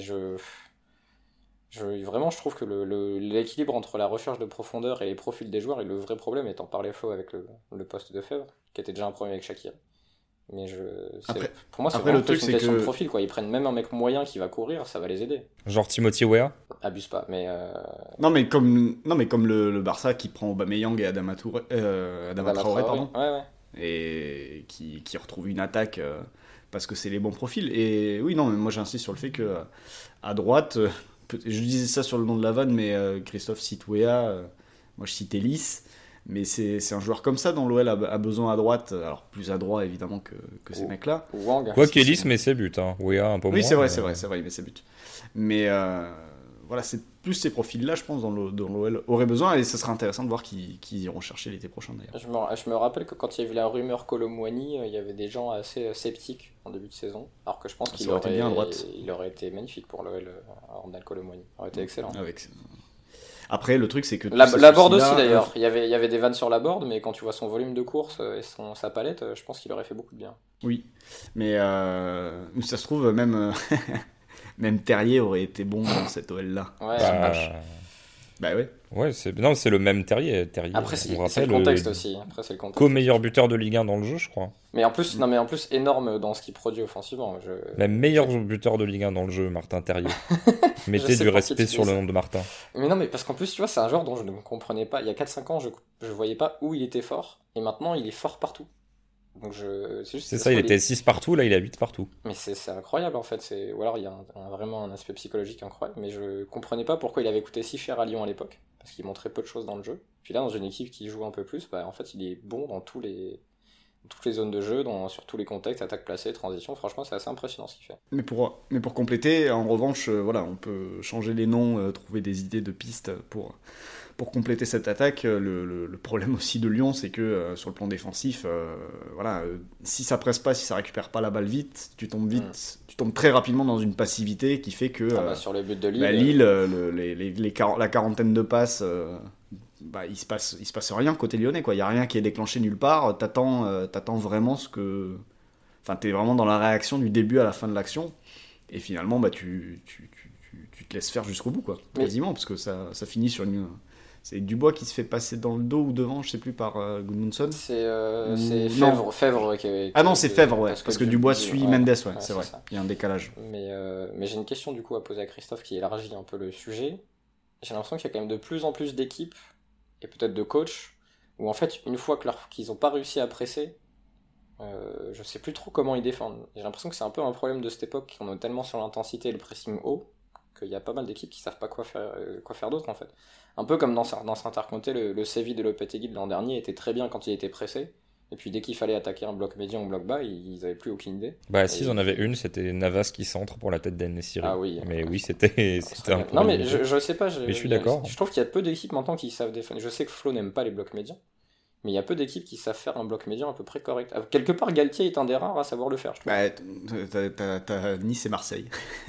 vraiment, je trouve que l'équilibre entre la recherche de profondeur et les profils des joueurs est le vrai problème, étant par les flots avec le poste de Fèvre, qui était déjà un problème avec Shaqiri. Mais pour moi, c'est vraiment une question de profil, quoi. Ils prennent même un mec moyen qui va courir, ça va les aider. Genre Timothy Weah. Abuse pas, mais. Non, mais comme le Barça qui prend Aubameyang et Adama Traoré, pardon. Ouais. Et qui retrouve une attaque parce que c'est les bons profils. Et oui, non, mais moi j'insiste sur le fait que à droite, je disais ça sur le nom de la vanne, mais Christophe cite Weah, moi je cite Ellis. Mais c'est un joueur comme ça dont l'OL a besoin à droite, alors plus à droit évidemment que ces mecs-là. Quoi qu'Ellis met ses buts, hein. Weah un peu moins. Oui, c'est vrai, il met ses buts. Mais voilà, c'est plus ces profils-là, je pense, dont l'OL aurait besoin, et ce serait intéressant de voir qui iront chercher l'été prochain d'ailleurs. Je me rappelle que quand il y avait la rumeur Colomouani, il y avait des gens assez sceptiques en début de saison, alors que je pense qu'il aurait été magnifique pour l'OL, Ornal Colomouani. Il aurait été excellent. Après, le truc, c'est que... La board aussi, d'ailleurs. Il y avait des vannes sur la board, mais quand tu vois son volume de course et sa palette, je pense qu'il aurait fait beaucoup de bien. Oui, mais ça se trouve, même, même Terrier aurait été bon dans cette OL-là. Ouais, bah ouais. Ouais, c'est le même Terrier. Après, c'est le contexte aussi. Après, c'est le contexte. Co-meilleur buteur de Ligue 1 dans le jeu, je crois. Mais en plus, énorme dans ce qu'il produit offensivement. Même meilleur buteur de Ligue 1 dans le jeu, Martin Terrier. Mettez du respect sur le nom de Martin. Mais non, mais parce qu'en plus, tu vois, c'est un joueur dont je ne comprenais pas. Il y a 4-5 ans, je voyais pas où il était fort. Et maintenant, il est fort partout. Donc c'est ça, il était 6 partout, là il est à 8 partout. Mais c'est incroyable en fait. Ou alors il y a vraiment un aspect psychologique incroyable. Mais je comprenais pas pourquoi il avait coûté si cher à Lyon à l'époque. Parce qu'il montrait peu de choses dans le jeu. Puis là, dans une équipe qui joue un peu plus, en fait, il est bon dans toutes les zones de jeu, sur tous les contextes, attaque placée, transition. Franchement, c'est assez impressionnant ce qu'il fait. Mais pour compléter, en revanche, voilà, on peut changer les noms, trouver des idées de pistes pour compléter cette attaque. Le problème aussi de Lyon, c'est que sur le plan défensif, voilà, si ça presse pas, si ça récupère pas la balle vite, tu tombes très rapidement dans une passivité qui fait que sur les buts de Lille, la quarantaine de passes, il se passe rien côté lyonnais, quoi. Il y a rien qui est déclenché nulle part. T'attends vraiment t'es vraiment dans la réaction du début à la fin de l'action, et finalement tu te laisses faire jusqu'au bout, quoi, quasiment, parce que ça finit sur c'est Dubois qui se fait passer dans le dos ou devant, je sais plus, par Gudmundsson. C'est Fèvre qui ah non, c'est Fèvre, ouais, parce que Dubois suit Mendes, ouais, c'est vrai. Il y a un décalage. Mais j'ai une question du coup à poser à Christophe qui élargit un peu le sujet. J'ai l'impression qu'il y a quand même de plus en plus d'équipes et peut-être de coachs où en fait, une fois qu'ils n'ont pas réussi à presser, je sais plus trop comment ils défendent. J'ai l'impression que c'est un peu un problème de cette époque, qu'on est tellement sur l'intensité et le pressing haut, qu'il y a pas mal d'équipes qui savent pas quoi faire d'autre en fait. Un peu comme dans certains comtés, le Séville de Lopetegui de l'an dernier était très bien quand il était pressé, et puis dès qu'il fallait attaquer un bloc médian ou bloc bas, ils avaient plus aucune idée. Bah, si, ils en avaient une, c'était Navas qui centre pour la tête d'En-Nesyri. Ah oui. Mais oui, c'était un peu. Non, mais je sais pas, Mais je suis d'accord. Je trouve qu'il y a peu d'équipes maintenant qui savent défendre. Je sais que Flo n'aime pas les blocs médians, mais il y a peu d'équipes qui savent faire un bloc médian à peu près correct. Quelque part, Galtier est un des rares à savoir le faire, je trouve. Bah, t'as Nice et Marseille.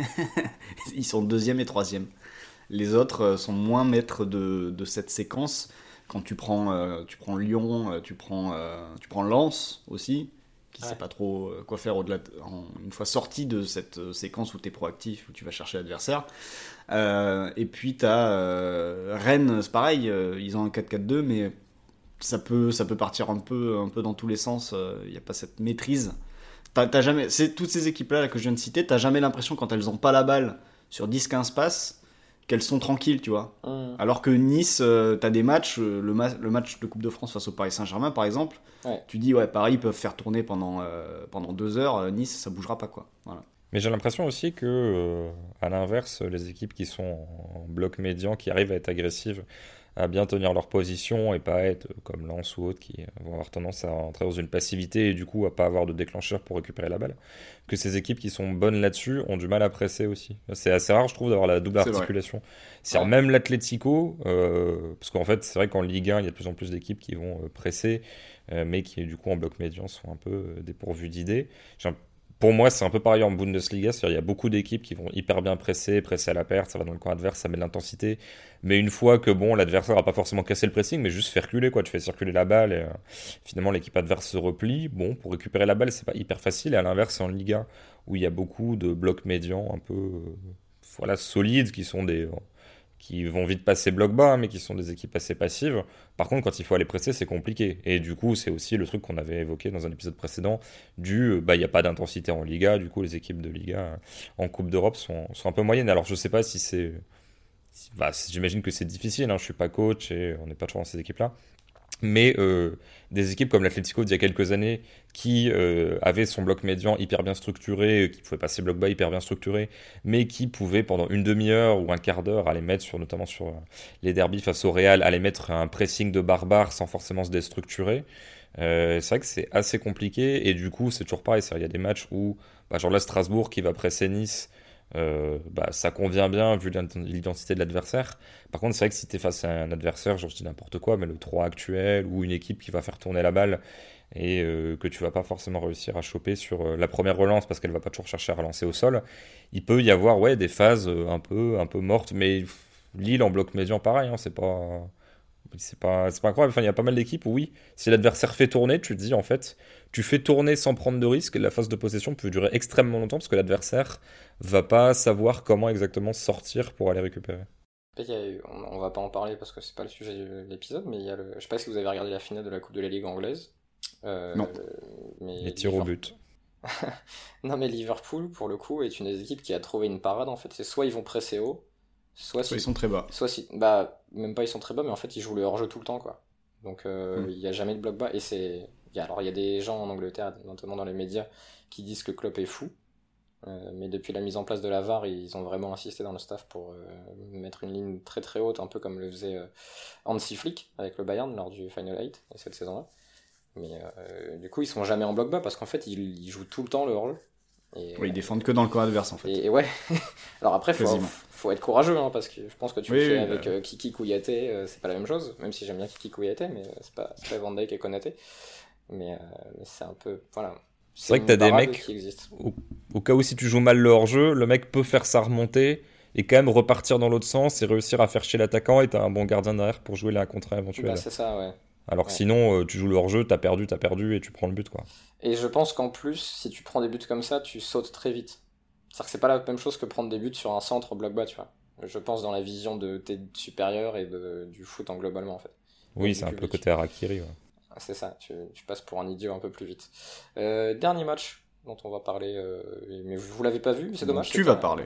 Ils sont 2e et 3e. Les autres sont moins maîtres de cette séquence. Quand tu prends Lyon, tu prends Lens aussi, qui ne sait pas trop quoi faire une fois sorti de cette séquence où tu es proactif, où tu vas chercher l'adversaire. Et puis tu as Rennes, c'est pareil, ils ont un 4-4-2, mais ça peut partir un peu dans tous les sens. Il n'y a pas cette maîtrise. T'as jamais, toutes ces équipes-là que je viens de citer, tu n'as jamais l'impression quand elles n'ont pas la balle sur 10-15 passes qu'elles sont tranquilles, tu vois. Alors que Nice, t'as des matchs, le match de Coupe de France face au Paris Saint-Germain, par exemple, tu dis, ouais, Paris, ils peuvent faire tourner pendant 2 heures, Nice, ça bougera pas, quoi. Voilà. Mais j'ai l'impression aussi que, à l'inverse, les équipes qui sont en bloc médian, qui arrivent à être agressives, à bien tenir leur position et pas être comme Lens ou autres qui vont avoir tendance à rentrer dans une passivité et du coup à pas avoir de déclencheur pour récupérer la balle, que ces équipes qui sont bonnes là-dessus ont du mal à presser aussi. C'est assez rare, je trouve, d'avoir la double articulation. C'est même l'Atlético, parce qu'en fait c'est vrai qu'en Ligue 1 il y a de plus en plus d'équipes qui vont presser, mais qui du coup en bloc médian sont un peu dépourvues d'idées. Pour moi, c'est un peu pareil en Bundesliga, c'est-à-dire il y a beaucoup d'équipes qui vont hyper bien presser à la perte, ça va dans le camp adverse, ça met de l'intensité. Mais une fois que l'adversaire n'a pas forcément cassé le pressing, mais juste fait reculer, quoi. Tu fais circuler la balle et finalement l'équipe adverse se replie. Bon, pour récupérer la balle, c'est pas hyper facile. Et à l'inverse, en Liga, où il y a beaucoup de blocs médians un peu solides, qui vont vite passer bloc bas, hein, mais qui sont des équipes assez passives. Par contre, quand il faut aller presser, c'est compliqué. Et du coup, c'est aussi le truc qu'on avait évoqué dans un épisode précédent, il n'y a pas d'intensité en Liga, du coup, les équipes de Liga en Coupe d'Europe sont un peu moyennes. Alors, je sais pas si c'est... j'imagine que c'est difficile, hein, je suis pas coach et on n'est pas toujours dans ces équipes-là. Mais des équipes comme l'Atlético d'il y a quelques années qui avaient son bloc médian hyper bien structuré, qui pouvaient passer bloc bas hyper bien structuré, mais qui pouvaient pendant une demi-heure ou un quart d'heure aller mettre notamment sur les derbies face au Real, aller mettre un pressing de barbare sans forcément se déstructurer. C'est vrai que c'est assez compliqué et du coup c'est toujours pareil. Il y a des matchs où, genre là Strasbourg qui va presser Nice. Ça convient bien vu l'identité de l'adversaire. Par contre, c'est vrai que si tu es face à un adversaire, genre je dis n'importe quoi, mais le 3 actuel ou une équipe qui va faire tourner la balle et que tu vas pas forcément réussir à choper sur la première relance parce qu'elle va pas toujours chercher à relancer au sol, il peut y avoir des phases un peu mortes. Mais Lille en bloc médian, pareil, hein, c'est pas incroyable. Enfin, il y a pas mal d'équipes où oui, si l'adversaire fait tourner, tu te dis en fait, tu fais tourner sans prendre de risque et la phase de possession peut durer extrêmement longtemps parce que l'adversaire va pas savoir comment exactement sortir pour aller récupérer. On va pas en parler parce que c'est pas le sujet de l'épisode, mais je sais pas si vous avez regardé la finale de la Coupe de la Ligue anglaise. Non. Mais les tirs au but. Non, mais Liverpool, pour le coup, est une des équipes qui a trouvé une parade en fait. C'est soit ils vont presser haut, soit ils sont très bas. Même pas ils sont très bas, mais en fait ils jouent le hors-jeu tout le temps, quoi. Donc il y a jamais de bloc bas. Et il y a des gens en Angleterre, notamment dans les médias, qui disent que Klopp est fou. Mais depuis la mise en place de la VAR, ils ont vraiment insisté dans le staff pour mettre une ligne très très haute, un peu comme le faisait Hansi Flick avec le Bayern lors du Final 8 cette saison-là. Mais du coup, ils sont jamais en bloc bas parce qu'en fait, ils jouent tout le temps le hors-jeu. Ils défendent que dans le camp adverse en fait. Et ouais. Alors après, faut être courageux, hein, parce que je pense que tu le fais avec Kiki Kouyaté, c'est pas la même chose, même si j'aime bien Kiki Kouyaté, mais c'est pas Van Dijk et Konaté. Mais c'est un peu. Voilà. C'est vrai que t'as des mecs, au cas où si tu joues mal le hors-jeu, le mec peut faire sa remontée et quand même repartir dans l'autre sens et réussir à faire chier l'attaquant et t'as un bon gardien derrière pour jouer la contre éventuelle. Bah, c'est ça, ouais. Alors que sinon, tu joues le hors-jeu, t'as perdu et tu prends le but, quoi. Et je pense qu'en plus, si tu prends des buts comme ça, tu sautes très vite. C'est-à-dire que c'est pas la même chose que prendre des buts sur un centre bloc bas, tu vois. Je pense dans la vision de tes supérieurs et du foot en globalement, en fait. Oui, c'est un peu côté Harakiri, ouais. C'est ça, tu passes pour un idiot un peu plus vite. Dernier match dont on va parler, mais vous l'avez pas vu, c'est dommage. Tu vas parler.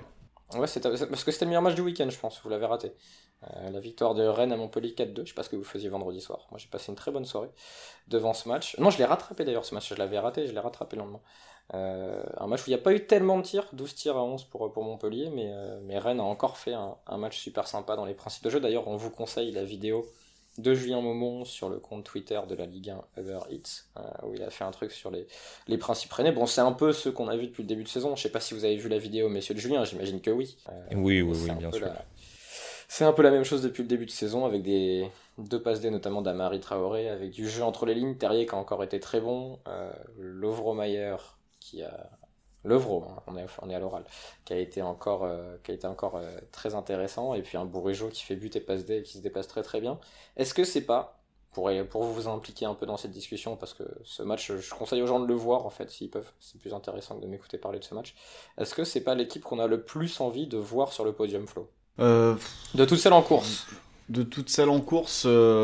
Ouais, parce que c'était le meilleur match du week-end, je pense. Vous l'avez raté. La victoire de Rennes à Montpellier 4-2. Je sais pas ce que vous faisiez vendredi soir. Moi, j'ai passé une très bonne soirée devant ce match. Non, je l'ai rattrapé d'ailleurs ce match. Je l'avais raté, je l'ai rattrapé le lendemain. Un match où il n'y a pas eu tellement de tirs, 12 tirs à 11 pour Montpellier, mais Rennes a encore fait un match super sympa dans les principes de jeu. D'ailleurs, on vous conseille la vidéo de Julien Maumont sur le compte Twitter de la Ligue 1 Uber Eats, où il a fait un truc sur les principes rennais. Bon, c'est un peu ce qu'on a vu depuis le début de saison. Je sais pas si vous avez vu la vidéo, messieurs de Julien, j'imagine que oui. Oui, bien sûr. C'est un peu la même chose depuis le début de saison, avec deux passes D notamment d'Amari Traoré, avec du jeu entre les lignes. Terrier qui a encore été très bon, Lovro-Mayer qui a... Lovro, hein, on est à l'oral, qui a été encore très intéressant, et puis un Bourigeaud qui fait but et passe D et qui se dépasse très très bien. Est-ce que c'est pas, pour vous impliquer un peu dans cette discussion, parce que ce match, je conseille aux gens de le voir en fait, s'ils peuvent, c'est plus intéressant que de m'écouter parler de ce match. Est-ce que c'est pas l'équipe qu'on a le plus envie de voir sur le podium, Flo ? De toutes celles en course. De toutes celles en course,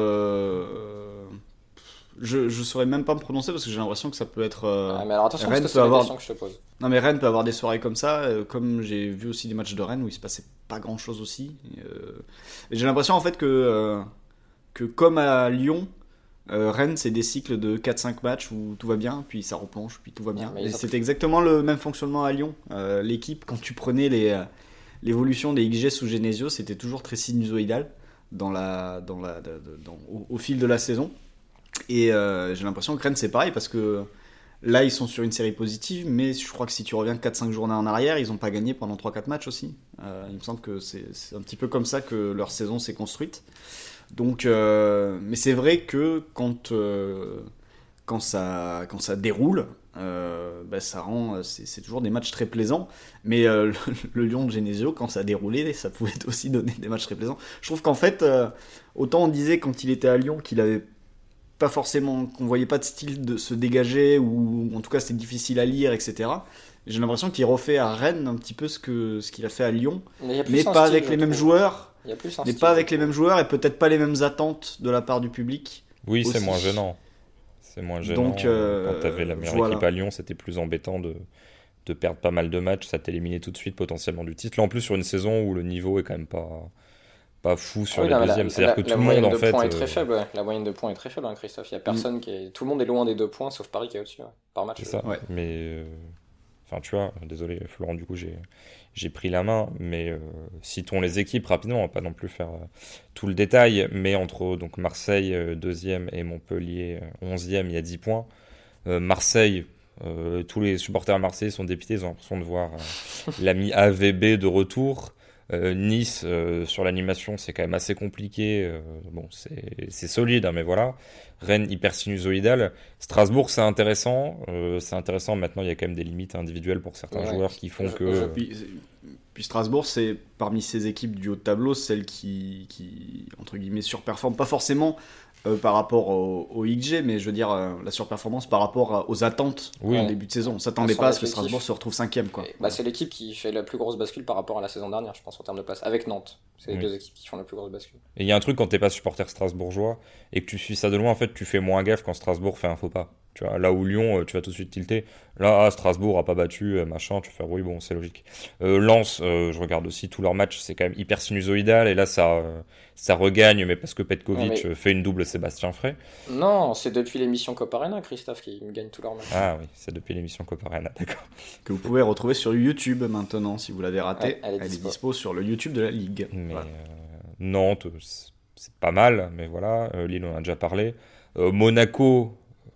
je saurais même pas me prononcer parce que j'ai l'impression que ça peut être. Mais alors attention, Rennes parce que peut c'est avoir... la question que je te pose. Non, mais Rennes peut avoir des soirées comme ça, comme j'ai vu aussi des matchs de Rennes où il se passait pas grand chose aussi. Et j'ai l'impression en fait que comme à Lyon, Rennes c'est des cycles de 4-5 matchs où tout va bien, puis ça replonge, puis tout va bien. Et c'était exactement le même fonctionnement à Lyon. L'équipe, quand tu prenais l'évolution des XG sous Genesio, c'était toujours très sinusoïdal au fil de la saison. Et j'ai l'impression que Rennes c'est pareil parce que là ils sont sur une série positive, mais je crois que si tu reviens 4-5 journées en arrière, ils n'ont pas gagné pendant 3-4 matchs aussi. Il me semble que c'est un petit peu comme ça que leur saison s'est construite. Donc, mais c'est vrai que quand ça déroule, ça rend, c'est toujours des matchs très plaisants. Mais le Lyon de Genesio, quand ça a déroulé, ça pouvait aussi donner des matchs très plaisants. Je trouve qu'en fait, autant on disait quand il était à Lyon qu'il avait pas forcément, qu'on voyait pas de style de se dégager, ou en tout cas c'était difficile à lire, etc. J'ai l'impression qu'il refait à Rennes un petit peu ce qu'il a fait à Lyon, mais pas avec les mêmes joueurs. Mais pas avec les mêmes joueurs et peut-être pas les mêmes attentes de la part du public. Oui, aussi. c'est moins gênant. C'est moins gênant. Donc, quand t'avais la meilleure équipe à Lyon, c'était plus embêtant de perdre pas mal de matchs. Ça t'éliminait tout de suite potentiellement du titre. Là, en plus, sur une saison où le niveau est quand même pas fou sur les deuxièmes. C'est-à-dire que tout le monde, en fait... Est très faible, ouais. La moyenne de points est très faible, hein, Christophe. Il y a personne tout le monde est loin des 2 points, sauf Paris qui est au-dessus, ouais, par match. C'est ça, ouais. Mais... Enfin, tu vois, désolé Florent, du coup j'ai pris la main, mais citons les équipes rapidement, on va pas non plus faire tout le détail, mais entre donc Marseille 2e et Montpellier 11e, il y a 10 points. Marseille, tous les supporters à Marseille sont dépités, ils ont l'impression de voir l'ami AVB de retour. Nice, sur l'animation, c'est quand même assez compliqué. Bon, c'est solide, hein, mais voilà. Rennes, hyper sinusoïdal. Strasbourg, c'est intéressant. Maintenant, il y a quand même des limites individuelles pour certains joueurs qui font que... Puis Strasbourg, c'est parmi ces équipes du haut de tableau, celle qui entre guillemets, surperforme. Pas forcément par rapport au XG, mais je veux dire la surperformance par rapport aux attentes au début de saison. On s'attendait pas à ce que Strasbourg se retrouve 5e, quoi. C'est l'équipe qui fait la plus grosse bascule par rapport à la saison dernière, je pense, en termes de place, avec Nantes. C'est les deux équipes qui font la plus grosse bascule. Et il y a un truc, quand t'es pas supporter strasbourgeois et que tu suis ça de loin, en fait, tu fais moins gaffe quand Strasbourg fait un faux pas. Tu vois, là où Lyon, tu vas tout de suite tilter. Là, Strasbourg a pas battu, machin, tu fais oui, bon, c'est logique. Lens, je regarde aussi tous leurs matchs, c'est quand même hyper sinusoïdal, et là, ça regagne, mais parce que Petkovic fait une double Sébastien Frey. Non, c'est depuis l'émission Coparena, Christophe, qui gagne tous leurs matchs. Ah oui, c'est depuis l'émission Coparena, d'accord. Que vous pouvez retrouver sur YouTube maintenant, si vous l'avez raté. Ouais, elle est dispo sur le YouTube de la Ligue. Mais voilà. Nantes, c'est pas mal, mais voilà. Lille, on en a déjà parlé. Monaco...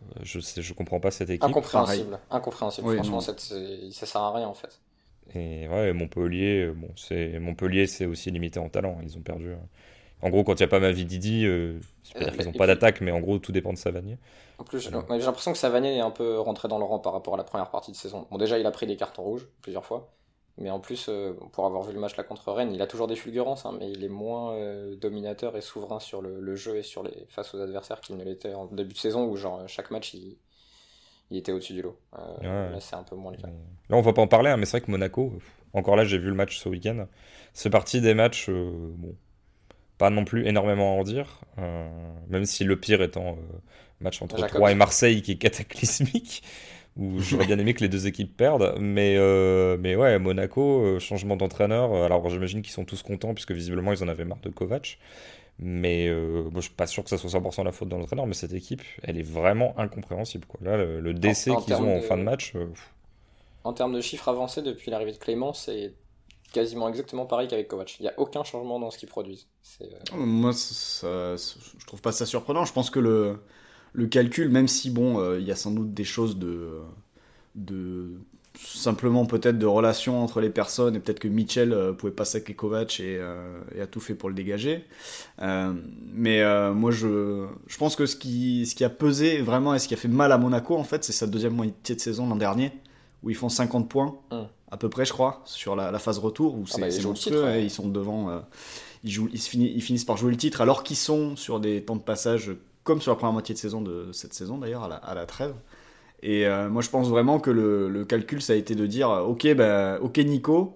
Je comprends pas cette équipe. Incompréhensible. Oui, franchement, ça sert à rien en fait. Et ouais, Montpellier, Montpellier, c'est aussi limité en talent. Ils ont perdu. En gros, quand il n'y a pas Mavididi, c'est-à-dire qu'ils n'ont pas d'attaque, mais en gros, tout dépend de Savanier. En plus, j'ai l'impression que Savanier est un peu rentré dans le rang par rapport à la première partie de saison. Bon, déjà, il a pris des cartons rouges plusieurs fois. Mais en plus, pour avoir vu le match là contre Rennes, il a toujours des fulgurances, hein, mais il est moins dominateur et souverain sur le jeu et face aux adversaires qu'il ne l'était en début de saison, où genre chaque match il était au-dessus du lot. Là, c'est un peu moins le cas. Là, on va pas en parler, hein, mais c'est vrai que Monaco, encore là, j'ai vu le match ce week-end. C'est parti des matchs, bon, pas non plus énormément à en dire, même si le pire étant match entre Troyes et Marseille qui est cataclysmique. où j'aurais bien aimé que les deux équipes perdent. Mais ouais, Monaco, changement d'entraîneur. Alors j'imagine qu'ils sont tous contents, puisque visiblement ils en avaient marre de Kovac. Mais bon, je suis pas sûr que ça soit 100% la faute de l'entraîneur, mais cette équipe, elle est vraiment incompréhensible, quoi. Là, le décès En qu'ils termes ont en de, fin de match, en termes de chiffres avancés depuis l'arrivée de Clément, c'est quasiment exactement pareil qu'avec Kovac. Il n'y a aucun changement dans ce qu'ils produisent. Moi, je trouve pas ça surprenant. Je pense que le calcul, même si bon, il y a sans doute des choses de simplement peut-être de relations entre les personnes et peut-être que Mitchell pouvait pas saquer Kovac et a tout fait pour le dégager. Moi, je pense que ce qui a pesé vraiment et ce qui a fait mal à Monaco, en fait, c'est sa deuxième moitié de saison l'an dernier, où ils font 50 points, à peu près, je crois, sur la phase retour, où c'est monstrueux, ouais. ils sont devant, ils finissent par jouer le titre, alors qu'ils sont sur des temps de passage, comme sur la première moitié de saison de cette saison, d'ailleurs, à la trêve. Et moi, je pense vraiment que le calcul, ça a été de dire ok, Nico,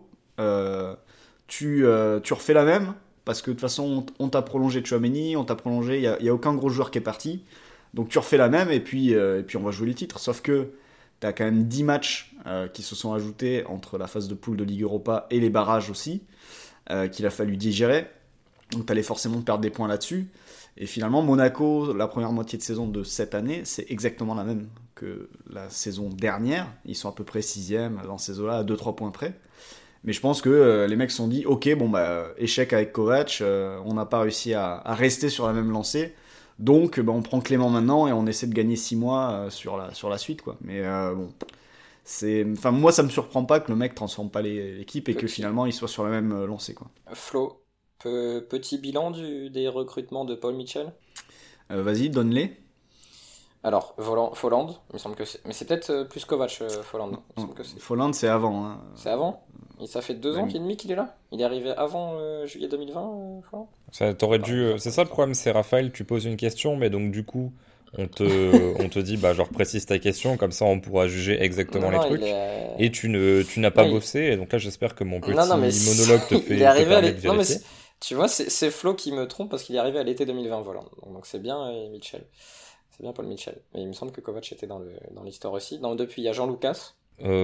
tu refais la même, parce que de toute façon, on t'a prolongé Tchouaméni, on t'a prolongé, il y a aucun gros joueur qui est parti, donc tu refais la même, et puis on va jouer les titres. Sauf que t'as quand même 10 matchs qui se sont ajoutés entre la phase de poule de Ligue Europa et les barrages aussi, qu'il a fallu digérer. Donc t'allais forcément perdre des points là-dessus. Et finalement, Monaco, la première moitié de saison de cette année, c'est exactement la même que la saison dernière. Ils sont à peu près 6e dans ces eaux-là, à 2-3 points près. Mais je pense que les mecs se sont dit, ok, échec avec Kovac, on n'a pas réussi à rester sur la même lancée. Donc, on prend Clément maintenant et on essaie de gagner 6 mois sur la suite, quoi. Mais bon, moi, ça me surprend pas que le mec transforme pas l'équipe et que finalement, il soit sur la même lancée, quoi. Flo, petit bilan des recrutements de Paul Mitchell. Vas-y, donne-les. Alors, Folland, il me semble que c'est. Mais c'est peut-être plus Kovac, Folland. Il me semble que c'est. Folland, c'est avant. Hein. C'est avant. Et ça fait 2 ans et demi qu'il est là. Il est arrivé avant juillet 2020, Folland. t'aurais dû. C'est ça le problème, c'est Raphaël, tu poses une question, mais donc du coup, on te dit, genre précise ta question, comme ça on pourra juger exactement les trucs. Et tu n'as pas bossé, et donc là j'espère que mon petit monologue te fait il est arrivé te permet de Non, mais vérifier. tu vois, c'est Flo qui me trompe parce qu'il est arrivé à l'été 2020, Folland. Donc c'est bien Mitchell. C'est bien Paul Mitchell. Mais il me semble que Kovac était dans l'histoire aussi. Depuis, il y a Jean Lucas.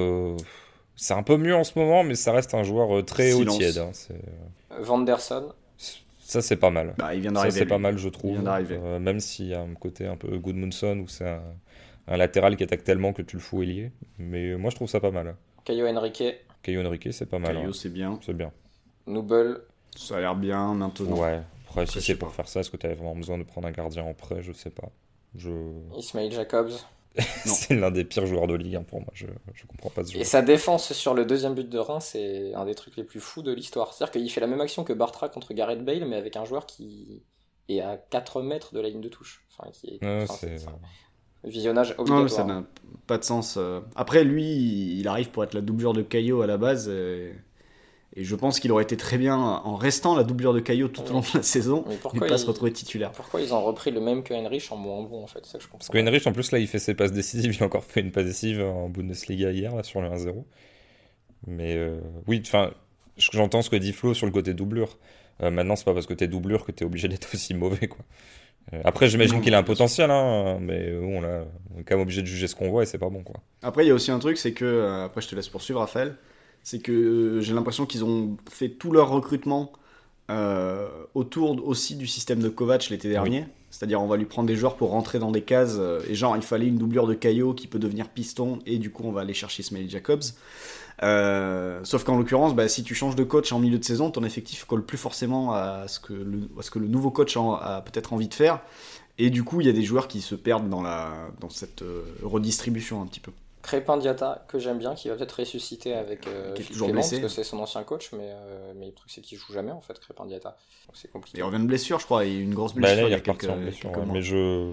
C'est un peu mieux en ce moment, mais ça reste un joueur très haut tiède. Hein, Vanderson. Ça, c'est pas mal. Il vient d'arriver. Ça, c'est pas mal, je trouve. Il vient d'arriver. Même s'il y a un côté un peu Goodmanson, où c'est un latéral qui attaque tellement que tu le fous ailier. Mais moi, je trouve ça pas mal. Caio Henrique, c'est pas mal. Caio, c'est bien. C'est bien. Noubel. Ça a l'air bien maintenant. Ouais. Après, si c'est pour faire ça, est-ce que tu avais vraiment besoin de prendre un gardien en prêt? Je sais pas. Ismail Jacobs. C'est l'un des pires joueurs de Ligue 1 pour moi, je comprends pas ce joueur. Et sa défense sur le deuxième but de Reims, c'est un des trucs les plus fous de l'histoire. C'est-à-dire qu'il fait la même action que Bartra contre Gareth Bale, mais avec un joueur qui est à 4 mètres de la ligne de touche. C'est visionnage obligatoire. Non, mais ça n'a pas de sens. Après, lui, il arrive pour être la doublure de Caio à la base. Et je pense qu'il aurait été très bien en restant la doublure de Caio tout au long de la saison et pas se retrouver titulaire. Pourquoi ils ont repris le même que Henrich en moins bon en fait, c'est ça que je comprends. Parce que Henrich en plus là il fait ses passes décisives, il a encore fait une passe décisive en Bundesliga hier là, sur le 1-0. Mais oui, enfin j'entends ce que dit Flo sur le côté doublure. Maintenant c'est pas parce que t'es doublure que t'es obligé d'être aussi mauvais quoi. Après j'imagine qu'il a un potentiel hein, mais bon là on est quand même obligé de juger ce qu'on voit et c'est pas bon quoi. Après il y a aussi un truc, c'est que après je te laisse poursuivre Raphaël. C'est que j'ai l'impression qu'ils ont fait tout leur recrutement autour aussi du système de Kovac l'été dernier. Oui. C'est-à-dire on va lui prendre des joueurs pour rentrer dans des cases et genre il fallait une doublure de Caio qui peut devenir piston et du coup on va aller chercher Ismail Jacobs. Sauf qu'en l'occurrence, si tu changes de coach en milieu de saison, ton effectif colle plus forcément à ce que le nouveau coach a peut-être envie de faire. Et du coup il y a des joueurs qui se perdent dans cette redistribution un petit peu. Crépin Diatta, que j'aime bien, qui va peut-être ressusciter avec Clément, parce que c'est son ancien coach, mais le truc c'est qu'il joue jamais en fait, Crépin Diatta. Donc c'est compliqué. Il revient de blessure, je crois, il y a eu une grosse blessure. Là, il y a quelques mois. Mais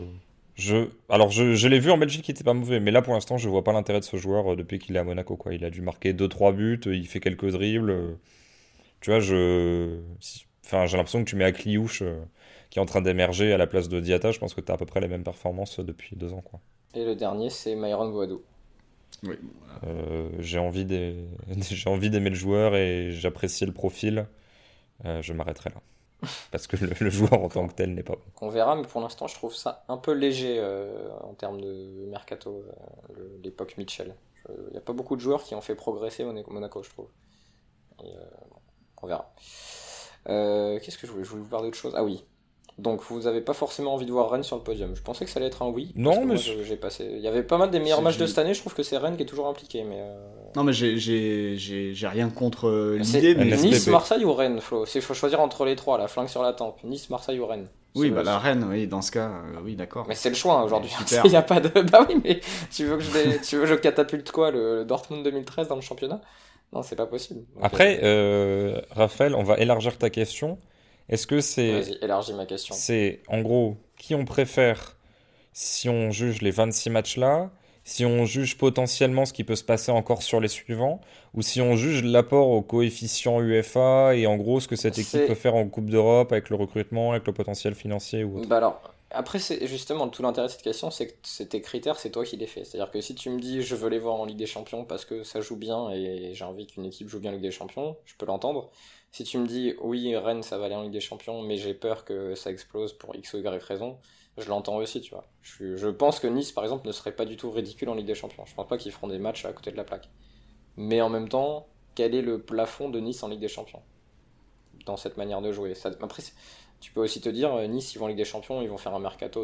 alors je l'ai vu en Belgique, il était pas mauvais, mais là pour l'instant je vois pas l'intérêt de ce joueur depuis qu'il est à Monaco quoi. Il a dû marquer 2-3 buts, il fait quelques dribbles. Tu vois, j'ai l'impression que tu mets Akliouche qui est en train d'émerger à la place de Diatta, je pense que tu as à peu près les mêmes performances depuis 2 ans quoi. Et le dernier c'est Myron Boadou. Oui. J'ai envie d'aimer le joueur et j'apprécie le profil. Je m'arrêterai là. parce que le joueur en tant que tel n'est pas bon. On verra, mais pour l'instant, je trouve ça un peu léger en termes de mercato, l'époque Mitchell. Il n'y a pas beaucoup de joueurs qui ont fait progresser Monaco, je trouve. Et, bon, on verra. Qu'est-ce que je voulais vous parler d'autre chose? Ah oui. Donc vous n'avez pas forcément envie de voir Rennes sur le podium. Je pensais que ça allait être un oui. Parce Non, que mais moi, j'ai passé. Il y avait pas mal des meilleurs matchs de cette année. Je trouve que c'est Rennes qui est toujours impliqué. Mais Non, mais j'ai rien contre c'est l'idée, mais NSPB. Nice, Marseille ou Rennes, Flo? Il faut choisir entre les trois, la flingue sur la tempe. Nice, Marseille ou Rennes. oui, bah la Rennes, oui, dans ce cas, oui, d'accord. Mais c'est le choix hein, aujourd'hui. Super. Il y a pas de. Bah oui, mais tu veux que je catapulte quoi, le Dortmund 2013 dans le championnat? Non, c'est pas possible. Donc, Après, Raphaël, on va élargir ta question. Est-ce que vas-y, élargis ma question. c'est en gros qui on préfère si on juge les 26 matchs là, si on juge potentiellement ce qui peut se passer encore sur les suivants, ou si on juge l'apport au coefficient UEFA et en gros ce que cette équipe C'est- peut faire en Coupe d'Europe avec le recrutement, avec le potentiel financier ou autre. Bah alors, après, c'est justement tout l'intérêt de cette question, c'est que tes critères, c'est toi qui les fais. C'est-à-dire que si tu me dis je veux les voir en Ligue des Champions parce que ça joue bien et j'ai envie qu'une équipe joue bien en Ligue des Champions, je peux l'entendre. Si tu me dis oui, Rennes, ça va aller en Ligue des Champions, mais j'ai peur que ça explose pour X ou Y raison, je l'entends aussi, tu vois. Je pense que Nice, par exemple, ne serait pas du tout ridicule en Ligue des Champions. Je pense pas qu'ils feront des matchs à côté de la plaque. Mais en même temps, quel est le plafond de Nice en Ligue des Champions dans cette manière de jouer? Après, tu peux aussi te dire, Nice, ils vont en Ligue des Champions, ils vont faire un mercato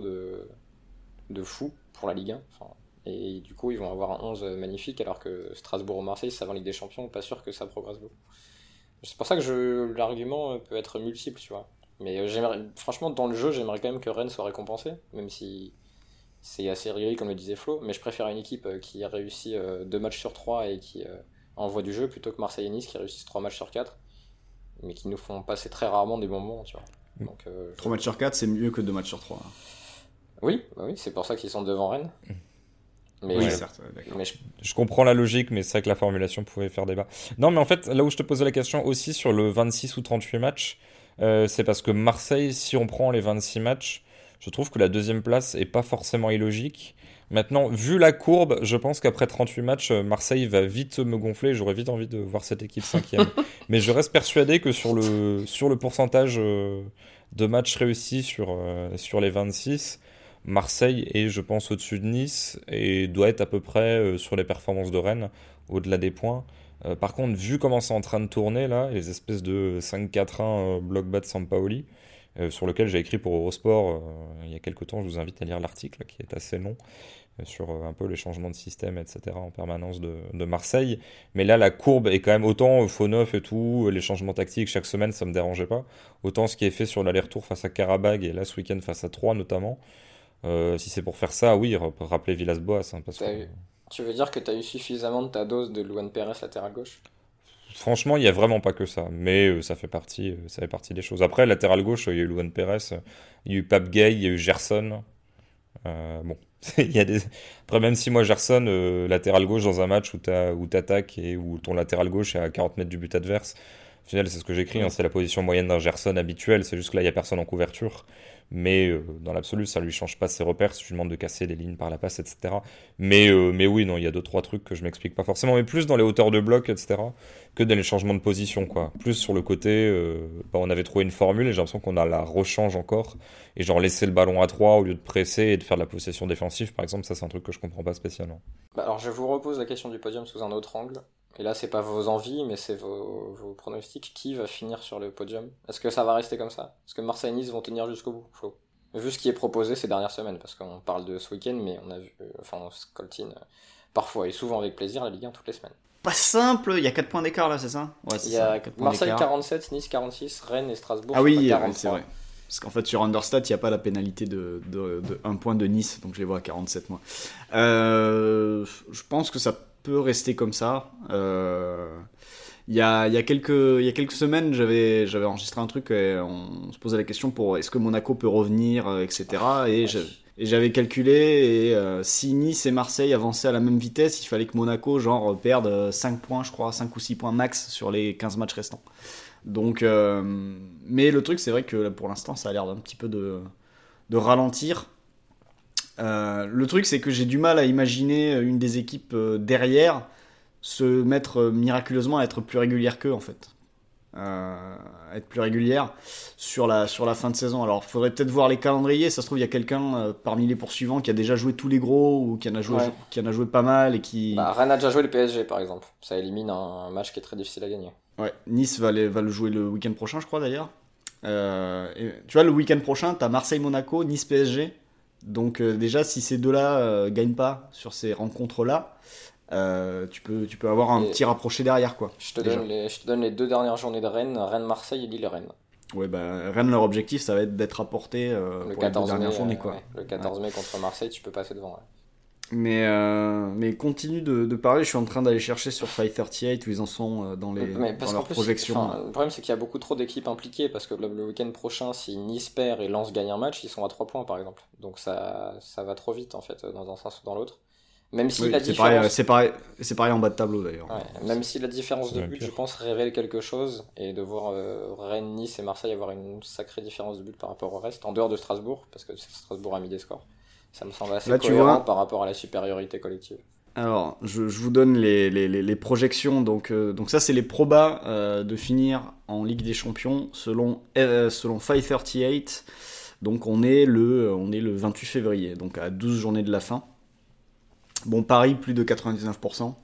de fou pour la Ligue 1. Enfin, et du coup, ils vont avoir un 11 magnifique, alors que Strasbourg ou Marseille, ça va en Ligue des Champions, pas sûr que ça progresse beaucoup. C'est pour ça que l'argument peut être multiple, tu vois. Mais franchement, dans le jeu, j'aimerais quand même que Rennes soit récompensé, même si c'est assez ridicule, comme le disait Flo. Mais je préfère une équipe qui a réussi 2 matchs sur 3 et qui envoie du jeu, plutôt que Marseille et Nice qui réussissent 3 matchs sur 4, mais qui nous font passer très rarement des bons moments, tu vois. Donc, 3 matchs sur 4, c'est mieux que 2 matchs sur 3. oui, bah oui, c'est pour ça qu'ils sont devant Rennes. Mais, Oui, Ouais. certes, d'accord. mais Je comprends la logique, mais c'est vrai que la formulation pouvait faire débat. Non, mais en fait, là où je te posais la question aussi sur le 26 ou 38 matchs, c'est parce que Marseille, si on prend les 26 matchs, je trouve que la deuxième place est pas forcément illogique. Maintenant, vu la courbe, je pense qu'après 38 matchs, Marseille va vite me gonfler. J'aurais vite envie de voir cette équipe cinquième. Mais je reste persuadé que sur le pourcentage de matchs réussis sur les 26, Marseille est, je pense, au-dessus de Nice et doit être à peu près sur les performances de Rennes, au-delà des points. Par contre, vu comment c'est en train de tourner là, les espèces de 5-4-1 bloc bas de Sampaoli, sur lequel j'ai écrit pour Eurosport il y a quelques temps, je vous invite à lire l'article qui est assez long sur un peu les changements de système, etc. en permanence de Marseille. Mais là, la courbe est quand même autant faux neuf et tout, les changements tactiques chaque semaine, ça me dérangeait pas. Autant ce qui est fait sur l'aller-retour face à Karabag et là ce week-end face à Troyes notamment. Si c'est pour faire ça, oui, rappeler Villas-Boas. Hein, parce que, tu veux dire que tu as eu suffisamment de ta dose de Luan Pérez latéral gauche? franchement, il n'y a vraiment pas que ça. Mais ça fait partie des choses. Après, latéral gauche, il y a eu Luan Pérez, il y a eu Pape Gay, il y a eu Gerson. Bon, il y a des... Après, même si moi, Gerson, latéral gauche dans un match où t'attaques et où ton latéral gauche est à 40 mètres du but adverse, au final, c'est ce que j'écris, hein, c'est la position moyenne d'un Gerson habituel. C'est juste que là, il n'y a personne en couverture. Mais dans l'absolu, ça ne lui change pas ses repères si je lui demande de casser les lignes par la passe, etc. Mais oui, non, il y a deux, trois trucs que je m'explique pas forcément, mais plus dans les hauteurs de bloc, etc., que dans les changements de position, quoi. Plus sur le côté, on avait trouvé une formule et j'ai l'impression qu'on a la rechange encore. Et genre laisser le ballon à 3 au lieu de presser et de faire de la possession défensive, par exemple, ça c'est un truc que je comprends pas spécialement. Bah alors je vous repose la question du podium sous un autre angle. Et là, c'est pas vos envies, mais c'est vos pronostics. Qui va finir sur le podium? Est-ce que ça va rester comme ça? Est-ce que Marseille et Nice vont tenir jusqu'au bout, Flo? Vu ce qui est proposé ces dernières semaines, parce qu'on parle de ce week-end, mais on a vu, on scoltine parfois et souvent avec plaisir la Ligue 1 toutes les semaines. Pas simple, il y a 4 points d'écart là, c'est ça? Ouais, c'est Il y ça, a 4 points Marseille d'écart. 47, Nice 46, Rennes et Strasbourg Ah oui, 43. c'est vrai. Parce qu'en fait, sur Understat, il n'y a pas la pénalité de 1 point de Nice, donc je les vois à 47 moi. Je pense que ça peut rester comme ça. Il y a quelques semaines, j'avais enregistré un truc et on se posait la question pour est-ce que Monaco peut revenir, etc. Et j'avais calculé et si Nice et Marseille avançaient à la même vitesse, il fallait que Monaco perde 5 points, je crois, 5 ou 6 points max sur les 15 matchs restants. Donc, mais le truc, c'est vrai que pour l'instant, ça a l'air d'un petit peu de ralentir. Le truc, c'est que j'ai du mal à imaginer une des équipes derrière se mettre miraculeusement à être plus régulière qu'eux, en fait. être plus régulière sur la fin de saison. Alors, il faudrait peut-être voir les calendriers. Ça se trouve, il y a quelqu'un parmi les poursuivants qui a déjà joué tous les gros ou qui en a joué pas mal et qui. Rennes a déjà joué le PSG par exemple. Ça élimine un match qui est très difficile à gagner. Ouais, Nice va le jouer le week-end prochain, je crois d'ailleurs. Et, tu vois, le week-end prochain, t'as Marseille-Monaco, Nice-PSG. Donc déjà, si ces deux-là gagnent pas sur ces rencontres-là, tu peux avoir un petit rapproché derrière, quoi. Je te donne les 2 dernières journées de Rennes, Rennes-Marseille et Lille-Rennes. Ouais, bah Rennes, leur objectif, ça va être d'être apporté le pour les 2 dernières journées, quoi. Ouais, le 14 mai contre Marseille, tu peux passer devant. Ouais. Mais continue de parler, je suis en train d'aller chercher sur 538 où ils en sont dans leurs projections. Le problème c'est qu'il y a beaucoup trop d'équipes impliquées parce que le week-end prochain, si Nice perd et Lens gagne un match, ils sont à 3 points par exemple. Donc ça va trop vite en fait, dans un sens ou dans l'autre. Même si la différence... c'est pareil en bas de tableau d'ailleurs. Ouais, même si la différence de but, je pense, révèle quelque chose, et de voir Rennes, Nice et Marseille avoir une sacrée différence de but par rapport au reste, en dehors de Strasbourg, parce que Strasbourg a mis des scores. Ça me semble assez cohérent par rapport à la supériorité collective. Alors, je vous donne les projections. Donc ça, c'est les probas de finir en Ligue des Champions selon 538. Donc on est le 28 février, donc à 12 journées de la fin. Bon, Paris, plus de 99%.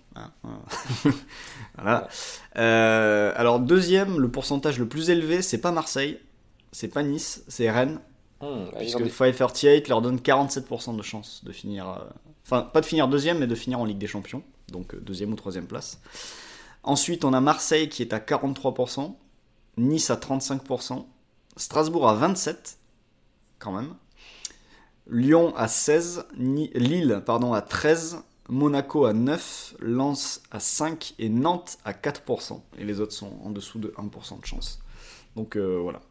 Voilà. Alors, deuxième, le pourcentage le plus élevé, c'est pas Marseille, c'est pas Nice, c'est Rennes. Puisque 538 leur donne 47% de chance de finir... Enfin, pas de finir deuxième, mais de finir en Ligue des Champions. Donc, deuxième ou troisième place. Ensuite, on a Marseille qui est à 43%, Nice à 35%, Strasbourg à 27%, quand même. Lyon à 16, Lille à 13, Monaco à 9, Lens à 5 et Nantes à 4%. Et les autres sont en dessous de 1% de chance. Donc voilà.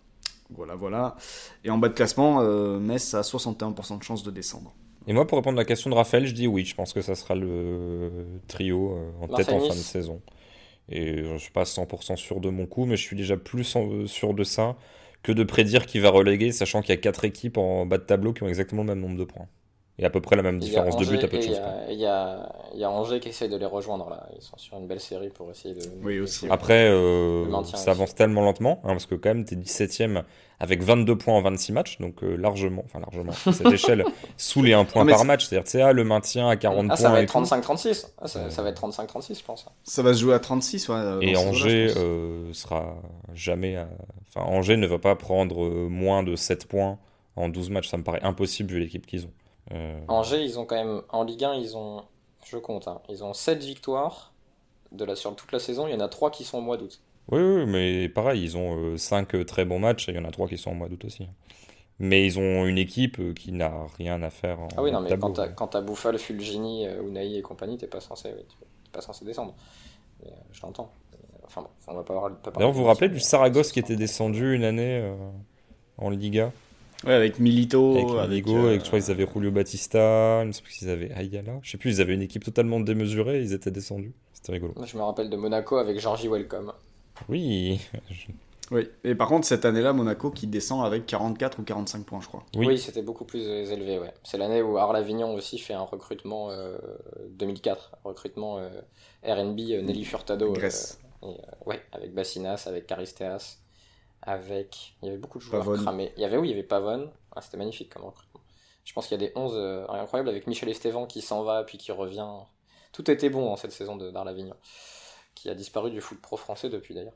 Et en bas de classement, Metz a 61% de chance de descendre. Et moi, pour répondre à la question de Raphaël, je dis oui. Je pense que ça sera le trio en tête en fin de saison. Et je ne suis pas 100% sûr de mon coup, mais je suis déjà plus sûr de ça que de prédire qui va reléguer, sachant qu'il y a 4 équipes en bas de tableau qui ont exactement le même nombre de points. Et à peu près la même différence de but à peu de choses. Il y a Angers qui essaye de les rejoindre là. Ils sont sur une belle série pour essayer de... Oui, aussi. Après, ça avance tellement lentement, parce que quand même, tu es 17ème avec 22 points en 26 matchs, donc largement, à cette échelle, sous les 1 point par match. C'est-à-dire, le maintien à 40 points. Ça va être 35-36. Ça va être 35-36, je pense. Ça va se jouer à 36, ouais. Et Angers sera jamais... Enfin, Angers ne va pas prendre moins de 7 points en 12 matchs. Ça me paraît impossible vu l'équipe qu'ils ont. Angers, ils ont quand même, en Ligue 1, je compte, ils ont 7 victoires sur toute la saison, il y en a 3 qui sont au mois d'août. Oui, mais pareil, ils ont 5 très bons matchs et il y en a 3 qui sont au mois d'août aussi. Mais ils ont une équipe qui n'a rien à faire en oui, non, mais tableau. Quand t'as Bouffal, Fulgini, Unai et compagnie, t'es pas censé descendre. Mais, je l'entends. Enfin bon, on va pas parler. D'ailleurs, vous vous rappelez du Saragosse qui était descendu une année en Liga? Ouais, avec Milito, avec je crois qu'ils avaient Julio Batista, je sais plus qu'ils avaient Ayala, je sais plus, ils avaient une équipe totalement démesurée, ils étaient descendus. C'était rigolo. Moi, je me rappelle de Monaco avec Georgie Welcome. Oui. Oui, et par contre, cette année-là, Monaco qui descend avec 44 ou 45 points, je crois. Oui, c'était beaucoup plus élevé, ouais. C'est l'année où Arles-Avignon aussi fait un recrutement 2004, recrutement RNB Nelly Furtado. Grèce. Avec Bassinas, avec Caristeas. Il y avait beaucoup de joueurs Pavone. cramés. Il y avait Pavone. C'était magnifique comme recrutement. Je pense qu'il y a des 11 incroyables avec Michel Estevan qui s'en va puis qui revient. Tout était bon cette saison d'Arles-Avignon, qui a disparu du foot pro français depuis d'ailleurs.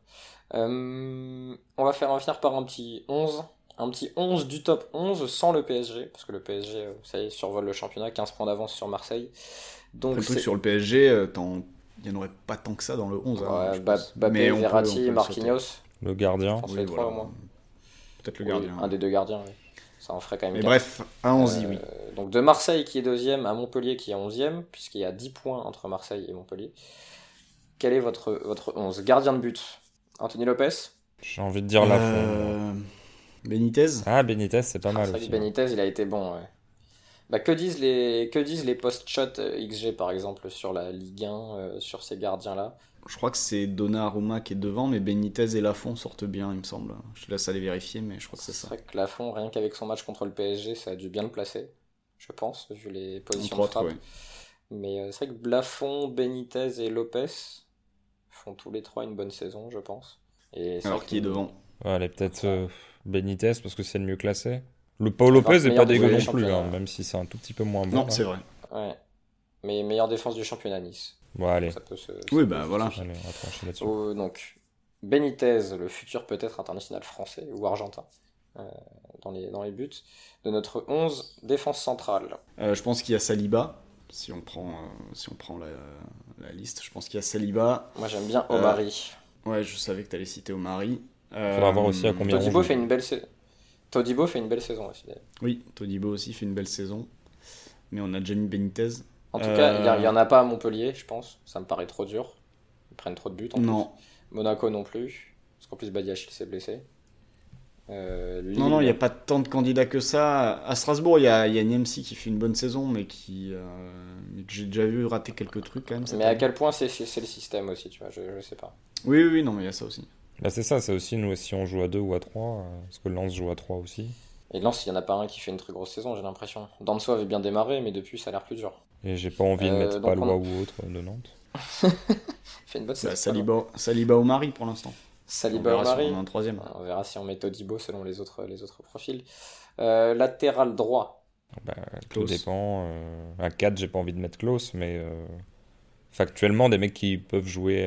On va finir par un petit 11. Un petit 11 du top 11 sans le PSG, parce que le PSG, ça y est, survole le championnat, 15 points d'avance sur Marseille. Donc, le truc sur le PSG, il n'y en aurait pas tant que ça dans le 11. Ouais, Bappé, Verratti, Marquinhos. Le gardien. Oui, voilà. 3 au moins. Peut-être le gardien. Un des 2 gardiens, oui. Ça en ferait quand même. Mais bref, un 11, oui. Donc de Marseille qui est 2ème à Montpellier qui est 11ème, puisqu'il y a 10 points entre Marseille et Montpellier. Quel est votre 11? Gardien de but, Anthony Lopez? J'ai envie de dire Lafont. Benitez. Ah, Benitez, c'est pas mal aussi. Benitez, il a été bon, ouais. Que disent les post-shot XG, par exemple, sur la Ligue 1, sur ces gardiens-là? Je crois que c'est Donnarumma qui est devant, mais Benitez et Lafont sortent bien, il me semble. Je te laisse aller vérifier, mais je crois que c'est ça. C'est vrai que Lafont, rien qu'avec son match contre le PSG, ça a dû bien le placer, je pense, vu les positions de frappe. Ouais. Mais c'est vrai que Lafont, Benitez et Lopez font tous les 3 une bonne saison, je pense. Et c'est Alors vrai qui est que- devant? Ouais, allez, peut-être Benitez parce que c'est le mieux classé. Le Paul Lopez Vingt est meilleurs pas dégueu du non plus, championnat. hein, même si c'est un tout petit peu moins bon. Non, Là. c'est vrai. Ouais. Mais meilleure défense du championnat Nice. Bon, allez, Ça peut se Oui, peut bah se voilà. justifier. allez, on va trancher là-dessus. Donc, Benitez, le futur peut-être international français ou argentin, euh, dans les buts. De notre 11, défense centrale. Je pense qu'il y a Saliba, si on prend la liste. Je pense qu'il y a Saliba. Moi j'aime bien Omari. Ouais, je savais que tu allais citer Omari. Faudra voir aussi à combien on Todibo joue. fait une belle saison. Todibo fait une belle saison aussi. D'ailleurs. Oui, Todibo aussi fait une belle saison. Mais on a déjà mis Benitez. En tout cas, il y en a pas à Montpellier, je pense. Ça me paraît trop dur. Ils prennent trop de buts en Non. plus. Monaco non plus. Parce qu'en plus Badiachil s'est blessé. Lille. Non, il n'y a pas tant de candidats que ça. À Strasbourg, il y a Niamsi qui fait une bonne saison, mais mais que j'ai déjà vu rater quelques trucs quand même. cette Mais à année. quel point c'est le système aussi, tu vois, je sais pas. Oui, non, mais il y a ça aussi. Bah, c'est ça, c'est aussi nous, si on joue à 2 ou à 3, parce que Lens joue à 3 aussi. Et Lens, il n'y en a pas un qui fait une très grosse saison, j'ai l'impression. Danso avait bien démarré, mais depuis, ça a l'air plus dur. Et j'ai pas envie de mettre donc Palois on- ou autre de Nantes. Il fait une bonne Bah, saison. Saliba Omari pour l'instant. Saliba On verra si Omari. on a un troisième. On verra si on met Todibo selon les autres profils. Latéral droit. Bah, tout Klose. dépend. À 4, j'ai pas envie de mettre Klose, mais factuellement, des mecs qui peuvent jouer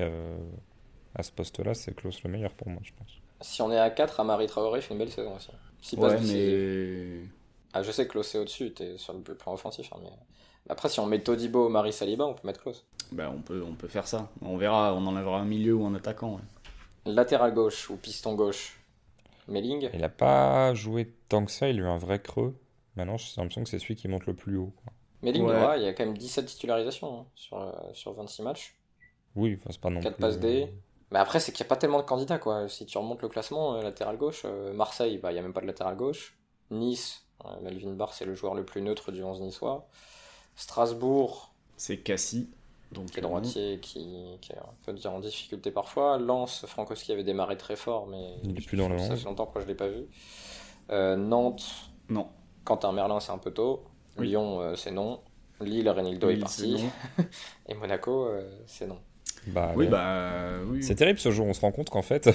à ce poste-là, c'est Klose le meilleur pour moi, je pense. Si on est à 4, Amari Traoré fait une belle saison aussi. S'il passe Ouais, d'ici- mais. Ah, je sais que Klose est au-dessus, t'es sur le plan offensif. Hein, mais... Après, si on met Todibo, Omari, Saliba, on peut mettre Klose. Bah, on peut faire ça. On verra, on enlèvera un milieu ou un attaquant. Ouais. Latéral gauche ou piston gauche. Melling. Il a pas joué tant que ça, il a eu un vrai creux. Maintenant, j'ai l'impression que c'est celui qui monte le plus haut, quoi. Melling, Ouais. ouais, il y a quand même 17 titularisations hein, sur 26 matchs. Oui, enfin, c'est pas non 4 plus. passes D. Mais après, c'est qu'il n'y a pas tellement de candidats, quoi. Si tu remontes le classement, latéral gauche, Marseille, bah, il n'y a même pas de latéral gauche. Nice, Melvin Barr, c'est le joueur le plus neutre du 11 niçois. Strasbourg, C'est Cassie. Donc, qui est droitier, qui est, on peut dire, en difficulté parfois. Lens, Frankowski avait démarré très fort, mais Il est plus dans le ça 11. fait longtemps que je ne l'ai pas vu. Nantes, Non. Quentin Merlin, c'est un peu tôt. Oui. Lyon, c'est non. Lille, Renildo est Lille, parti. c'est non. Et Monaco, c'est non. Bah, Oui, ouais. bah. Oui. C'est terrible ce jeu, on se rend compte qu'en fait,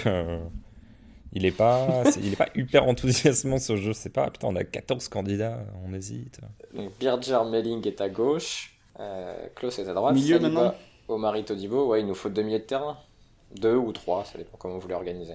il est pas hyper enthousiasmant ce jeu. C'est pas, putain, on a 14 candidats, on hésite. Donc Birger Melling est à gauche, Klose est à droite, Milieu Saliba, maintenant Omari Todibo, ouais, il nous faut 2 milieux de terrain. 2 ou 3, ça dépend comment vous voulez organiser.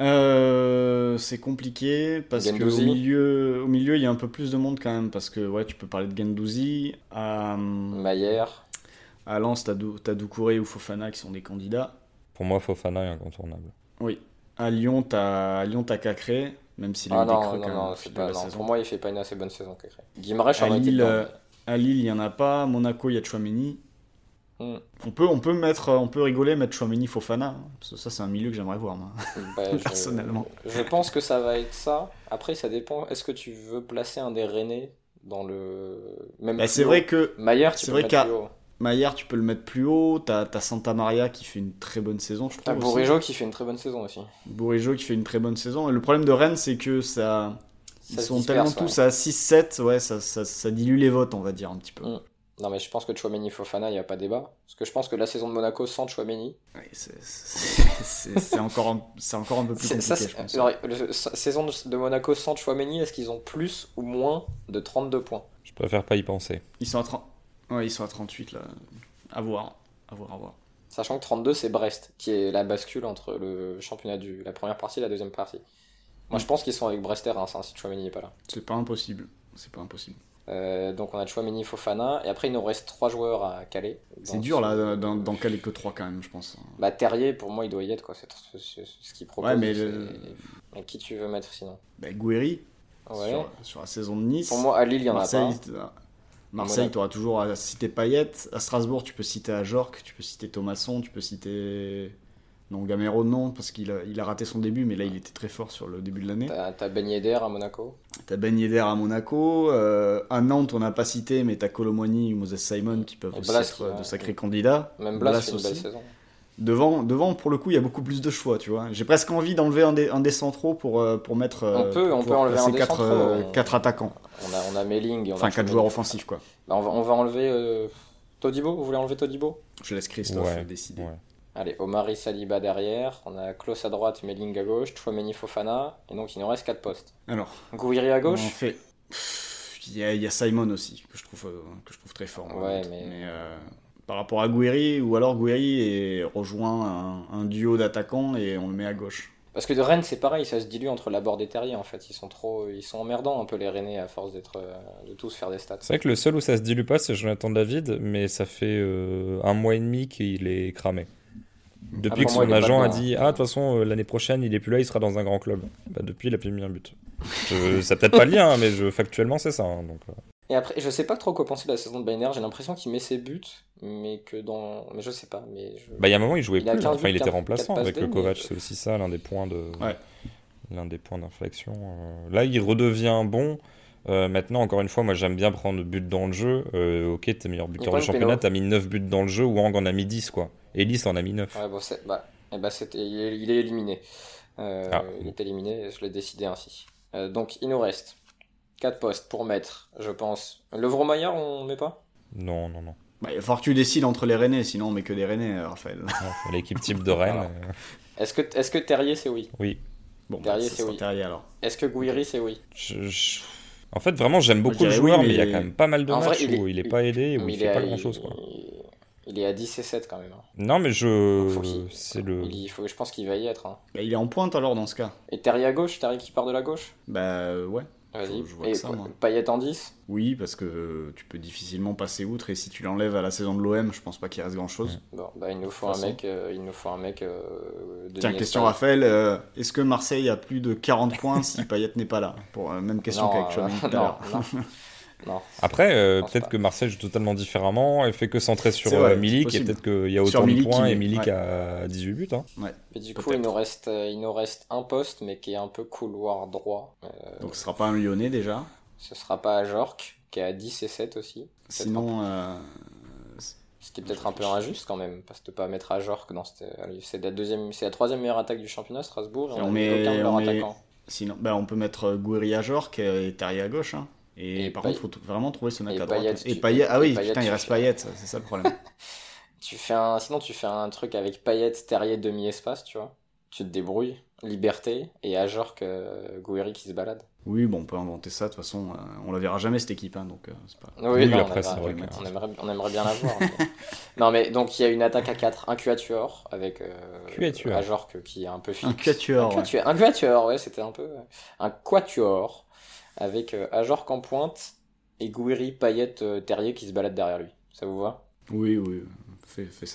C'est compliqué parce Guendouzi. au milieu, il y a un peu plus de monde quand même. Parce que ouais, tu peux parler de Gendouzi. Maillère, À Lens, t'as Doucouré ou Fofana qui sont des candidats. Pour moi, Fofana est incontournable. Oui. À Lyon, t'as Cacré, même s'il a ah eu des non, creux non, quand même non, au c'est fil de pas, la non. saison. Pour moi, il fait pas une assez bonne saison, Cacré. Guimarães À aurait été Lille, dedans, À Lille, il y en a pas. Monaco, il y a Chouameni. Hmm. On peut rigoler, mettre Chouameni Fofana. Hein, parce que ça, c'est un milieu que j'aimerais voir, moi. Bah, Personnellement. Je pense que ça va être ça. Après, ça dépend. Est-ce que tu veux placer un des Rennais dans le. Même Bah, plus c'est haut. vrai que Maillère, tu c'est peux vrai le qu'à- mettre plus haut. Maillard, tu peux le mettre plus haut. T'as Santa Maria qui fait une très bonne saison, je T'as trouve. aussi. Bourigeaud qui fait une très bonne saison aussi. Bourigeaud qui fait une très bonne saison. Et le problème de Rennes, c'est que ça. Ils Ça se sont disperse, tellement ouais. tous à 6-7, ouais, ça dilue les votes, on va dire, un petit peu. Mm. Non, mais je pense que Chouameni Fofana, il n'y a pas débat. Parce que je pense que la saison de Monaco sans Chouameni. Ouais, c'est encore un peu plus compliqué, je pense. alors, saison de Monaco sans Chouameni, est-ce qu'ils ont plus ou moins de 32 points? Je préfère pas y penser. Ils sont ouais, ils sont à 38, là. À voir. Sachant que 32, c'est Brest, qui est la bascule entre le championnat la première partie et la deuxième partie. Moi, je pense qu'ils sont avec Brest et Reims, hein, si Chouameni n'est pas là. C'est pas impossible. Donc on a Chouameni, Fofana, et après il nous reste 3 joueurs à caler. C'est dur, là, d'en caler que 3 quand même, je pense. Bah Terrier, pour moi, il doit y être, quoi. C'est ce qu'il propose. Ouais, mais Mais qui tu veux mettre sinon? Bah, Gouiri, Ouais. sur la saison de Nice. Pour moi, à Lille, il y en a pas. Marseille, tu auras toujours à citer Payet. À Strasbourg, tu peux citer Ajorc, tu peux citer Thomasson, tu peux citer. Non, Gamero, non, parce qu'il a raté son début, mais là, il était très fort sur le début de l'année. T'as Ben Yedder à Monaco. T'as Ben Yedder à Monaco. À Nantes, on n'a pas cité, mais t'as Colomwani ou Moses Simon qui peuvent Et aussi Blas, être qui- de sacrés candidats. Même Blas fait une aussi. belle saison. Devant, pour le coup, il y a beaucoup plus de choix, tu vois. J'ai presque envie d'enlever un des centraux pour mettre. On peut pour enlever placer un des centraux. 4 attaquants. On a Melling. Et on a Enfin, 4 Chouameni. joueurs offensifs, quoi. Bah, on va enlever Todibo. Vous voulez enlever Todibo? Je laisse Christophe Ouais, décider. ouais. Allez, Omari Saliba derrière, on a Klose à droite, Meling à gauche, Tchouaméni Fofana, et donc il nous reste 4 postes. Alors, Gouiri à on gauche. fait... Il y a Simon aussi, que je trouve très fort. Ouais, mais par rapport à Gouiri, ou alors Gouiri rejoint un duo d'attaquants et on le met à gauche. parce que de Rennes c'est pareil, ça se dilue entre Laborde et Terrier en fait, ils sont emmerdants un peu les Rennais à force de tous faire des stats. C'est vrai que le seul où ça se dilue pas, c'est Jonathan David, mais ça fait 1 mois et demi qu'il est cramé. Depuis pour que moi, son il est pas agent a dedans. dit, de toute façon, l'année prochaine, il est plus là, il sera dans un grand club. Bah, depuis, il a plus mis un but. Ça peut-être pas le lien, mais factuellement, c'est ça. Donc, Et après, je sais pas trop quoi penser de la saison de Bainer, j'ai l'impression qu'il met ses buts, mais mais je sais pas. Bah, il y a un moment, il jouait Il a plus. 15 Enfin, il buts, était 4 remplaçant passes avec D, Kovac. mais- C'est aussi ça, l'un des points Ouais. d'inflexion. Là, il redevient bon. Maintenant, encore une fois, moi, j'aime bien prendre but dans le jeu. Ok, t'es meilleur buteur prend du le championnat, péno. t'as mis 9 buts dans le jeu. Wang en a mis 10, quoi. Ellis en a mis 9. Ouais, bon, il est éliminé. Ah. Il est éliminé, je l'ai décidé ainsi. Donc, il nous reste 4 postes pour mettre, je pense. Levro-Maillard, on met pas? Non. Bah, il va falloir que tu décides entre les Rennais, sinon on met que des Rennais, Raphaël. Non, l'équipe type de Rennes. Alors. Est-ce que Terrier, c'est oui? Oui. Bon, Terrier, ça c'est sera oui. Terrier alors. Est-ce que Gouiri, c'est oui? En fait, vraiment, j'aime Moi, beaucoup je le dirais joueur, oui, mais il y a mais- quand même pas mal de En vrai, matchs où il est pas aidé, où Mais il fait pas grand-chose, quoi. Il est à 10 et 7 quand même. Hein. Non, mais Je pense qu'il va y être. Hein. Bah, il est en pointe alors dans ce cas. Et Terrier à gauche, Terrier qui part de la gauche? Bah ouais. Vas-y. Je vois Et que ça, moi. Payet en 10? Oui, parce que tu peux difficilement passer outre et si tu l'enlèves à la saison de l'OM, je pense pas qu'il reste grand chose. Bon, bah, il nous faut De un toute mec. De Tiens, Niesta. question Raphaël, est-ce que Marseille a plus de 40 points si Payet n'est pas là? Même question Non, qu'avec Chouameni tout à l'heure. non. Après, pense peut-être pas. que Marseille joue totalement différemment et fait que centrer sur C'est vrai, Milik, c'est et possible. peut-être qu'il y a Sur autant de Milik, points il et est- Milik ouais. a 18 buts. Hein. Mais du coup, Peut-être. il nous reste un poste, mais qui est un peu couloir droit. Donc ce sera pas un Lyonnais déjà. Ce sera pas à Jork, qui est à 10 et 7 aussi. Sinon, Ce qui est peut-être un peu injuste quand même, parce que de pas mettre à Jork dans c'est la troisième meilleure attaque du championnat, Strasbourg, et Et on on a mis aucun de leurs met- attaquants. sinon on peut mettre Gouiri à Jorque et Terrier à gauche. Hein. Et par contre, il faut vraiment trouver ce mec et à droite. Payet, Et tu- Payet, ah et oui, Payet, putain, il tu reste fais- Payet, c'est ça le problème. Sinon, tu fais un truc avec Payet, Terrier, demi-espace, tu vois. Tu te débrouilles, liberté, et à Jork, Gouiri qui se balade. Oui, bon, on peut inventer ça, de toute façon, on la verra jamais cette équipe, hein, donc c'est pas... Oui, non, après, on c'est vrai aimerait, que- on aimerait bien la voir. Mais... non, mais donc il y a une attaque à 4, un quatuor, avec Quatuor. à Jork qui est un peu fixe. Un quatuor, ouais. Un quatuor, ouais, c'était un peu... Un quatuor, avec Ajorc en pointe, et Gouiri, Payet, Terrier qui se balade derrière lui. Ça vous va? Oui, fais ça.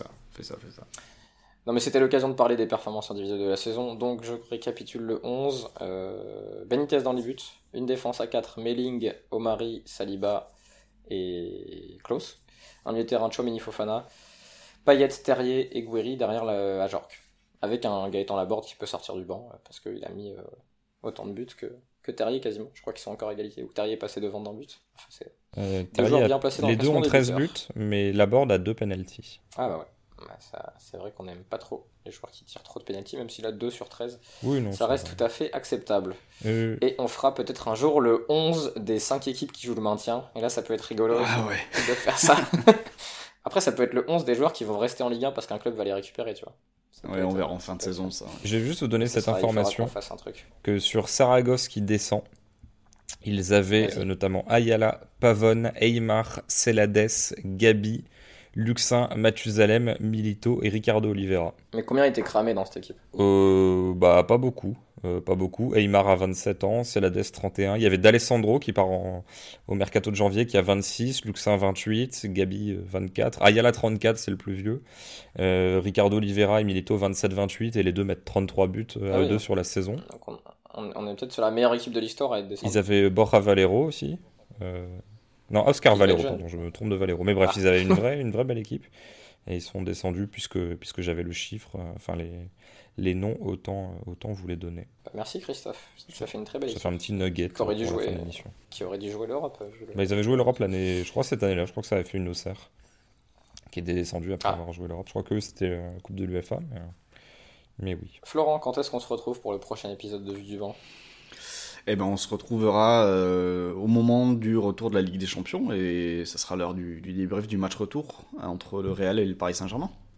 Non, mais c'était l'occasion de parler des performances individuelles de la saison, donc je récapitule le 11. Benitez dans les buts, une défense à 4, Meling, Omari, Saliba et Klose. Un milieu de terrain, Tchouaméni Fofana, Payet, Terrier et Gouiri derrière Ajorc. Avec un Gaëtan Laborde qui peut sortir du banc, parce qu'il a mis autant de buts que Terrier quasiment. Je crois qu'ils sont encore à égalité, ou Terrier est passé devant d'un but. Enfin, c'est... Terrier joueurs a- bien placés dans les le deux ont classement des 13 buteurs. buts, mais Laborde a 2 penalties. Ah bah ouais. Ça, c'est vrai qu'on n'aime pas trop les joueurs qui tirent trop de pénalty, même s'il a 2 sur 13. Oui, non. Ça reste tout à fait acceptable. Euh, Et on fera peut-être un jour le 11 des 5 équipes qui jouent le maintien. Et là, ça peut être rigolo Ah ouais. de faire ça. Après, ça peut être le 11 des joueurs qui vont rester en Ligue 1 parce qu'un club va les récupérer, tu vois. Ça peut Ouais, être- on verra en fin de ça peut saison, être- ça. Je vais juste vous donner ça cette sera- il faudra information qu'on fasse un truc. que sur Saragosse qui descend, ils avaient Vas-y. notamment Ayala, Pavone, Eymar, Celades, Gabi, Luxin, Mathusalem, Milito et Ricardo Oliveira. Mais combien a été cramé dans cette équipe? Bah pas beaucoup. Pas beaucoup. Eymar a 27 ans, Celades 31. Il y avait D'Alessandro qui part au mercato de janvier qui a 26, Luxin 28, Gabi 24, Ayala 34, c'est le plus vieux. Ricardo Oliveira et Milito 27-28 et les deux mettent 33 buts à Ah eux oui, deux non. sur la saison. Donc on est peut-être sur la meilleure équipe de l'histoire à être descendu. Ils avaient Borja Valero aussi. Non, Oscar Il va être Valero, jeune. pardon, je me trompe de Valero. Mais bref, Ah. ils avaient une vraie belle équipe. Et ils sont descendus puisque j'avais le chiffre, enfin les noms, autant vous les donner. Merci Christophe, ça fait une très belle Ça équipe fait un petit nugget Qui pour aurait la dû fin jouer. de l'émission. qui aurait dû jouer l'Europe. Bah, ils avaient joué l'Europe l'année, je crois cette année-là, je crois que ça avait fait une Auxerre qui est descendu après Ah. avoir joué l'Europe. Je crois que c'était la Coupe de l'UEFA, mais oui. Florent, quand est-ce qu'on se retrouve pour le prochain épisode de Vue du Vent? Eh ben, on se retrouvera au moment du retour de la Ligue des Champions et ça sera l'heure du débrief du match retour entre le Real et le Paris Saint-Germain.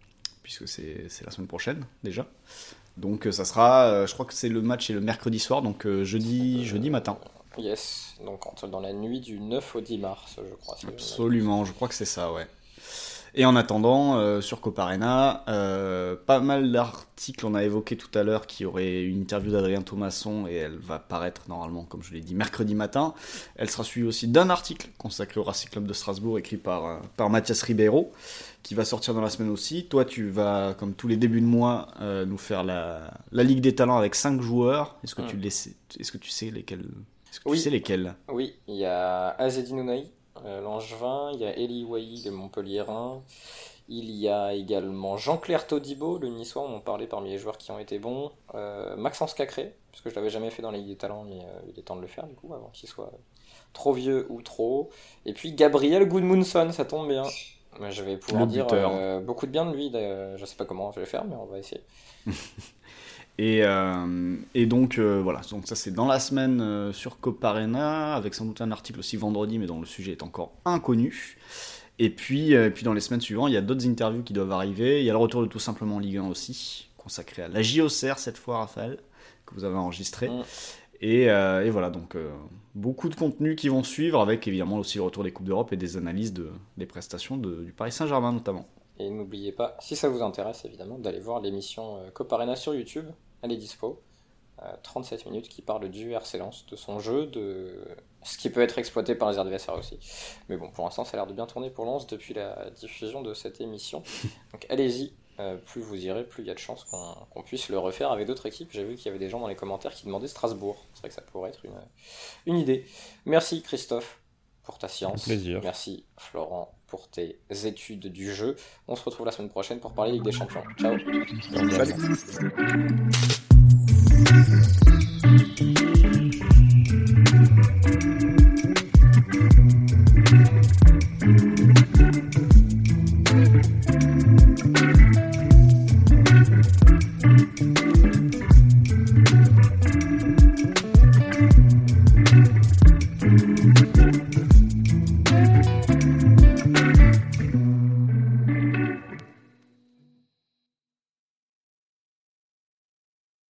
puisque c'est la semaine prochaine déjà. Donc ça sera, je crois que le match est le mercredi soir, donc jeudi matin. Yes, donc dans la nuit du 9 au 10 mars, je crois. Absolument, je crois que c'est ça, ouais. Et en attendant, sur Coparena, pas mal d'articles, on a évoqué tout à l'heure qu'il y aurait une interview d'Adrien Thomasson, et elle va paraître normalement, comme je l'ai dit, mercredi matin. Elle sera suivie aussi d'un article consacré au Racing Club de Strasbourg, écrit par Mathias Ribeiro, qui va sortir dans la semaine aussi. Toi, tu vas, comme tous les débuts de mois, nous faire la Ligue des Talents avec 5 joueurs. Est-ce que tu sais lesquels? Oui, il y a Azedine Ounahi, Langevin, il y a Eli Wahi, le Montpellierin, il y a également Jean-Claire Todibo, le Niçois, on en parlait parmi les joueurs qui ont été bons, Maxence Cacré, parce que je l'avais jamais fait dans la Ligue des Talents, mais il est temps de le faire du coup, avant qu'il soit trop vieux ou trop haut. Et puis Gabriel Gudmundsson, ça tombe bien, je vais pouvoir dire beaucoup de bien de lui, je sais pas comment je vais faire, mais on va essayer. Et donc voilà, donc ça c'est dans la semaine sur Coparena, avec sans doute un article aussi vendredi, mais dont le sujet est encore inconnu. Et puis dans les semaines suivantes, il y a d'autres interviews qui doivent arriver. Il y a le retour de Tout Simplement Ligue 1 aussi, consacré à la JOCR cette fois, Raphaël, que vous avez enregistré. Et voilà, donc beaucoup de contenus qui vont suivre, avec évidemment aussi le retour des Coupes d'Europe et des analyses des prestations du Paris Saint-Germain notamment. Et n'oubliez pas, si ça vous intéresse évidemment, d'aller voir l'émission Coparena sur YouTube. Elle est dispo, 37 minutes, qui parle du RC Lens, de son jeu, de ce qui peut être exploité par les adversaires aussi. Mais bon, pour l'instant, ça a l'air de bien tourner pour Lens depuis la diffusion de cette émission. Donc allez-y, plus vous irez, plus il y a de chances qu'on puisse le refaire avec d'autres équipes. J'ai vu qu'il y avait des gens dans les commentaires qui demandaient Strasbourg. C'est vrai que ça pourrait être une idée. Merci Christophe pour ta science. Plaisir. Merci Florent pour tes études du jeu. On se retrouve la semaine prochaine pour parler Ligue des Champions. Ciao. Salut.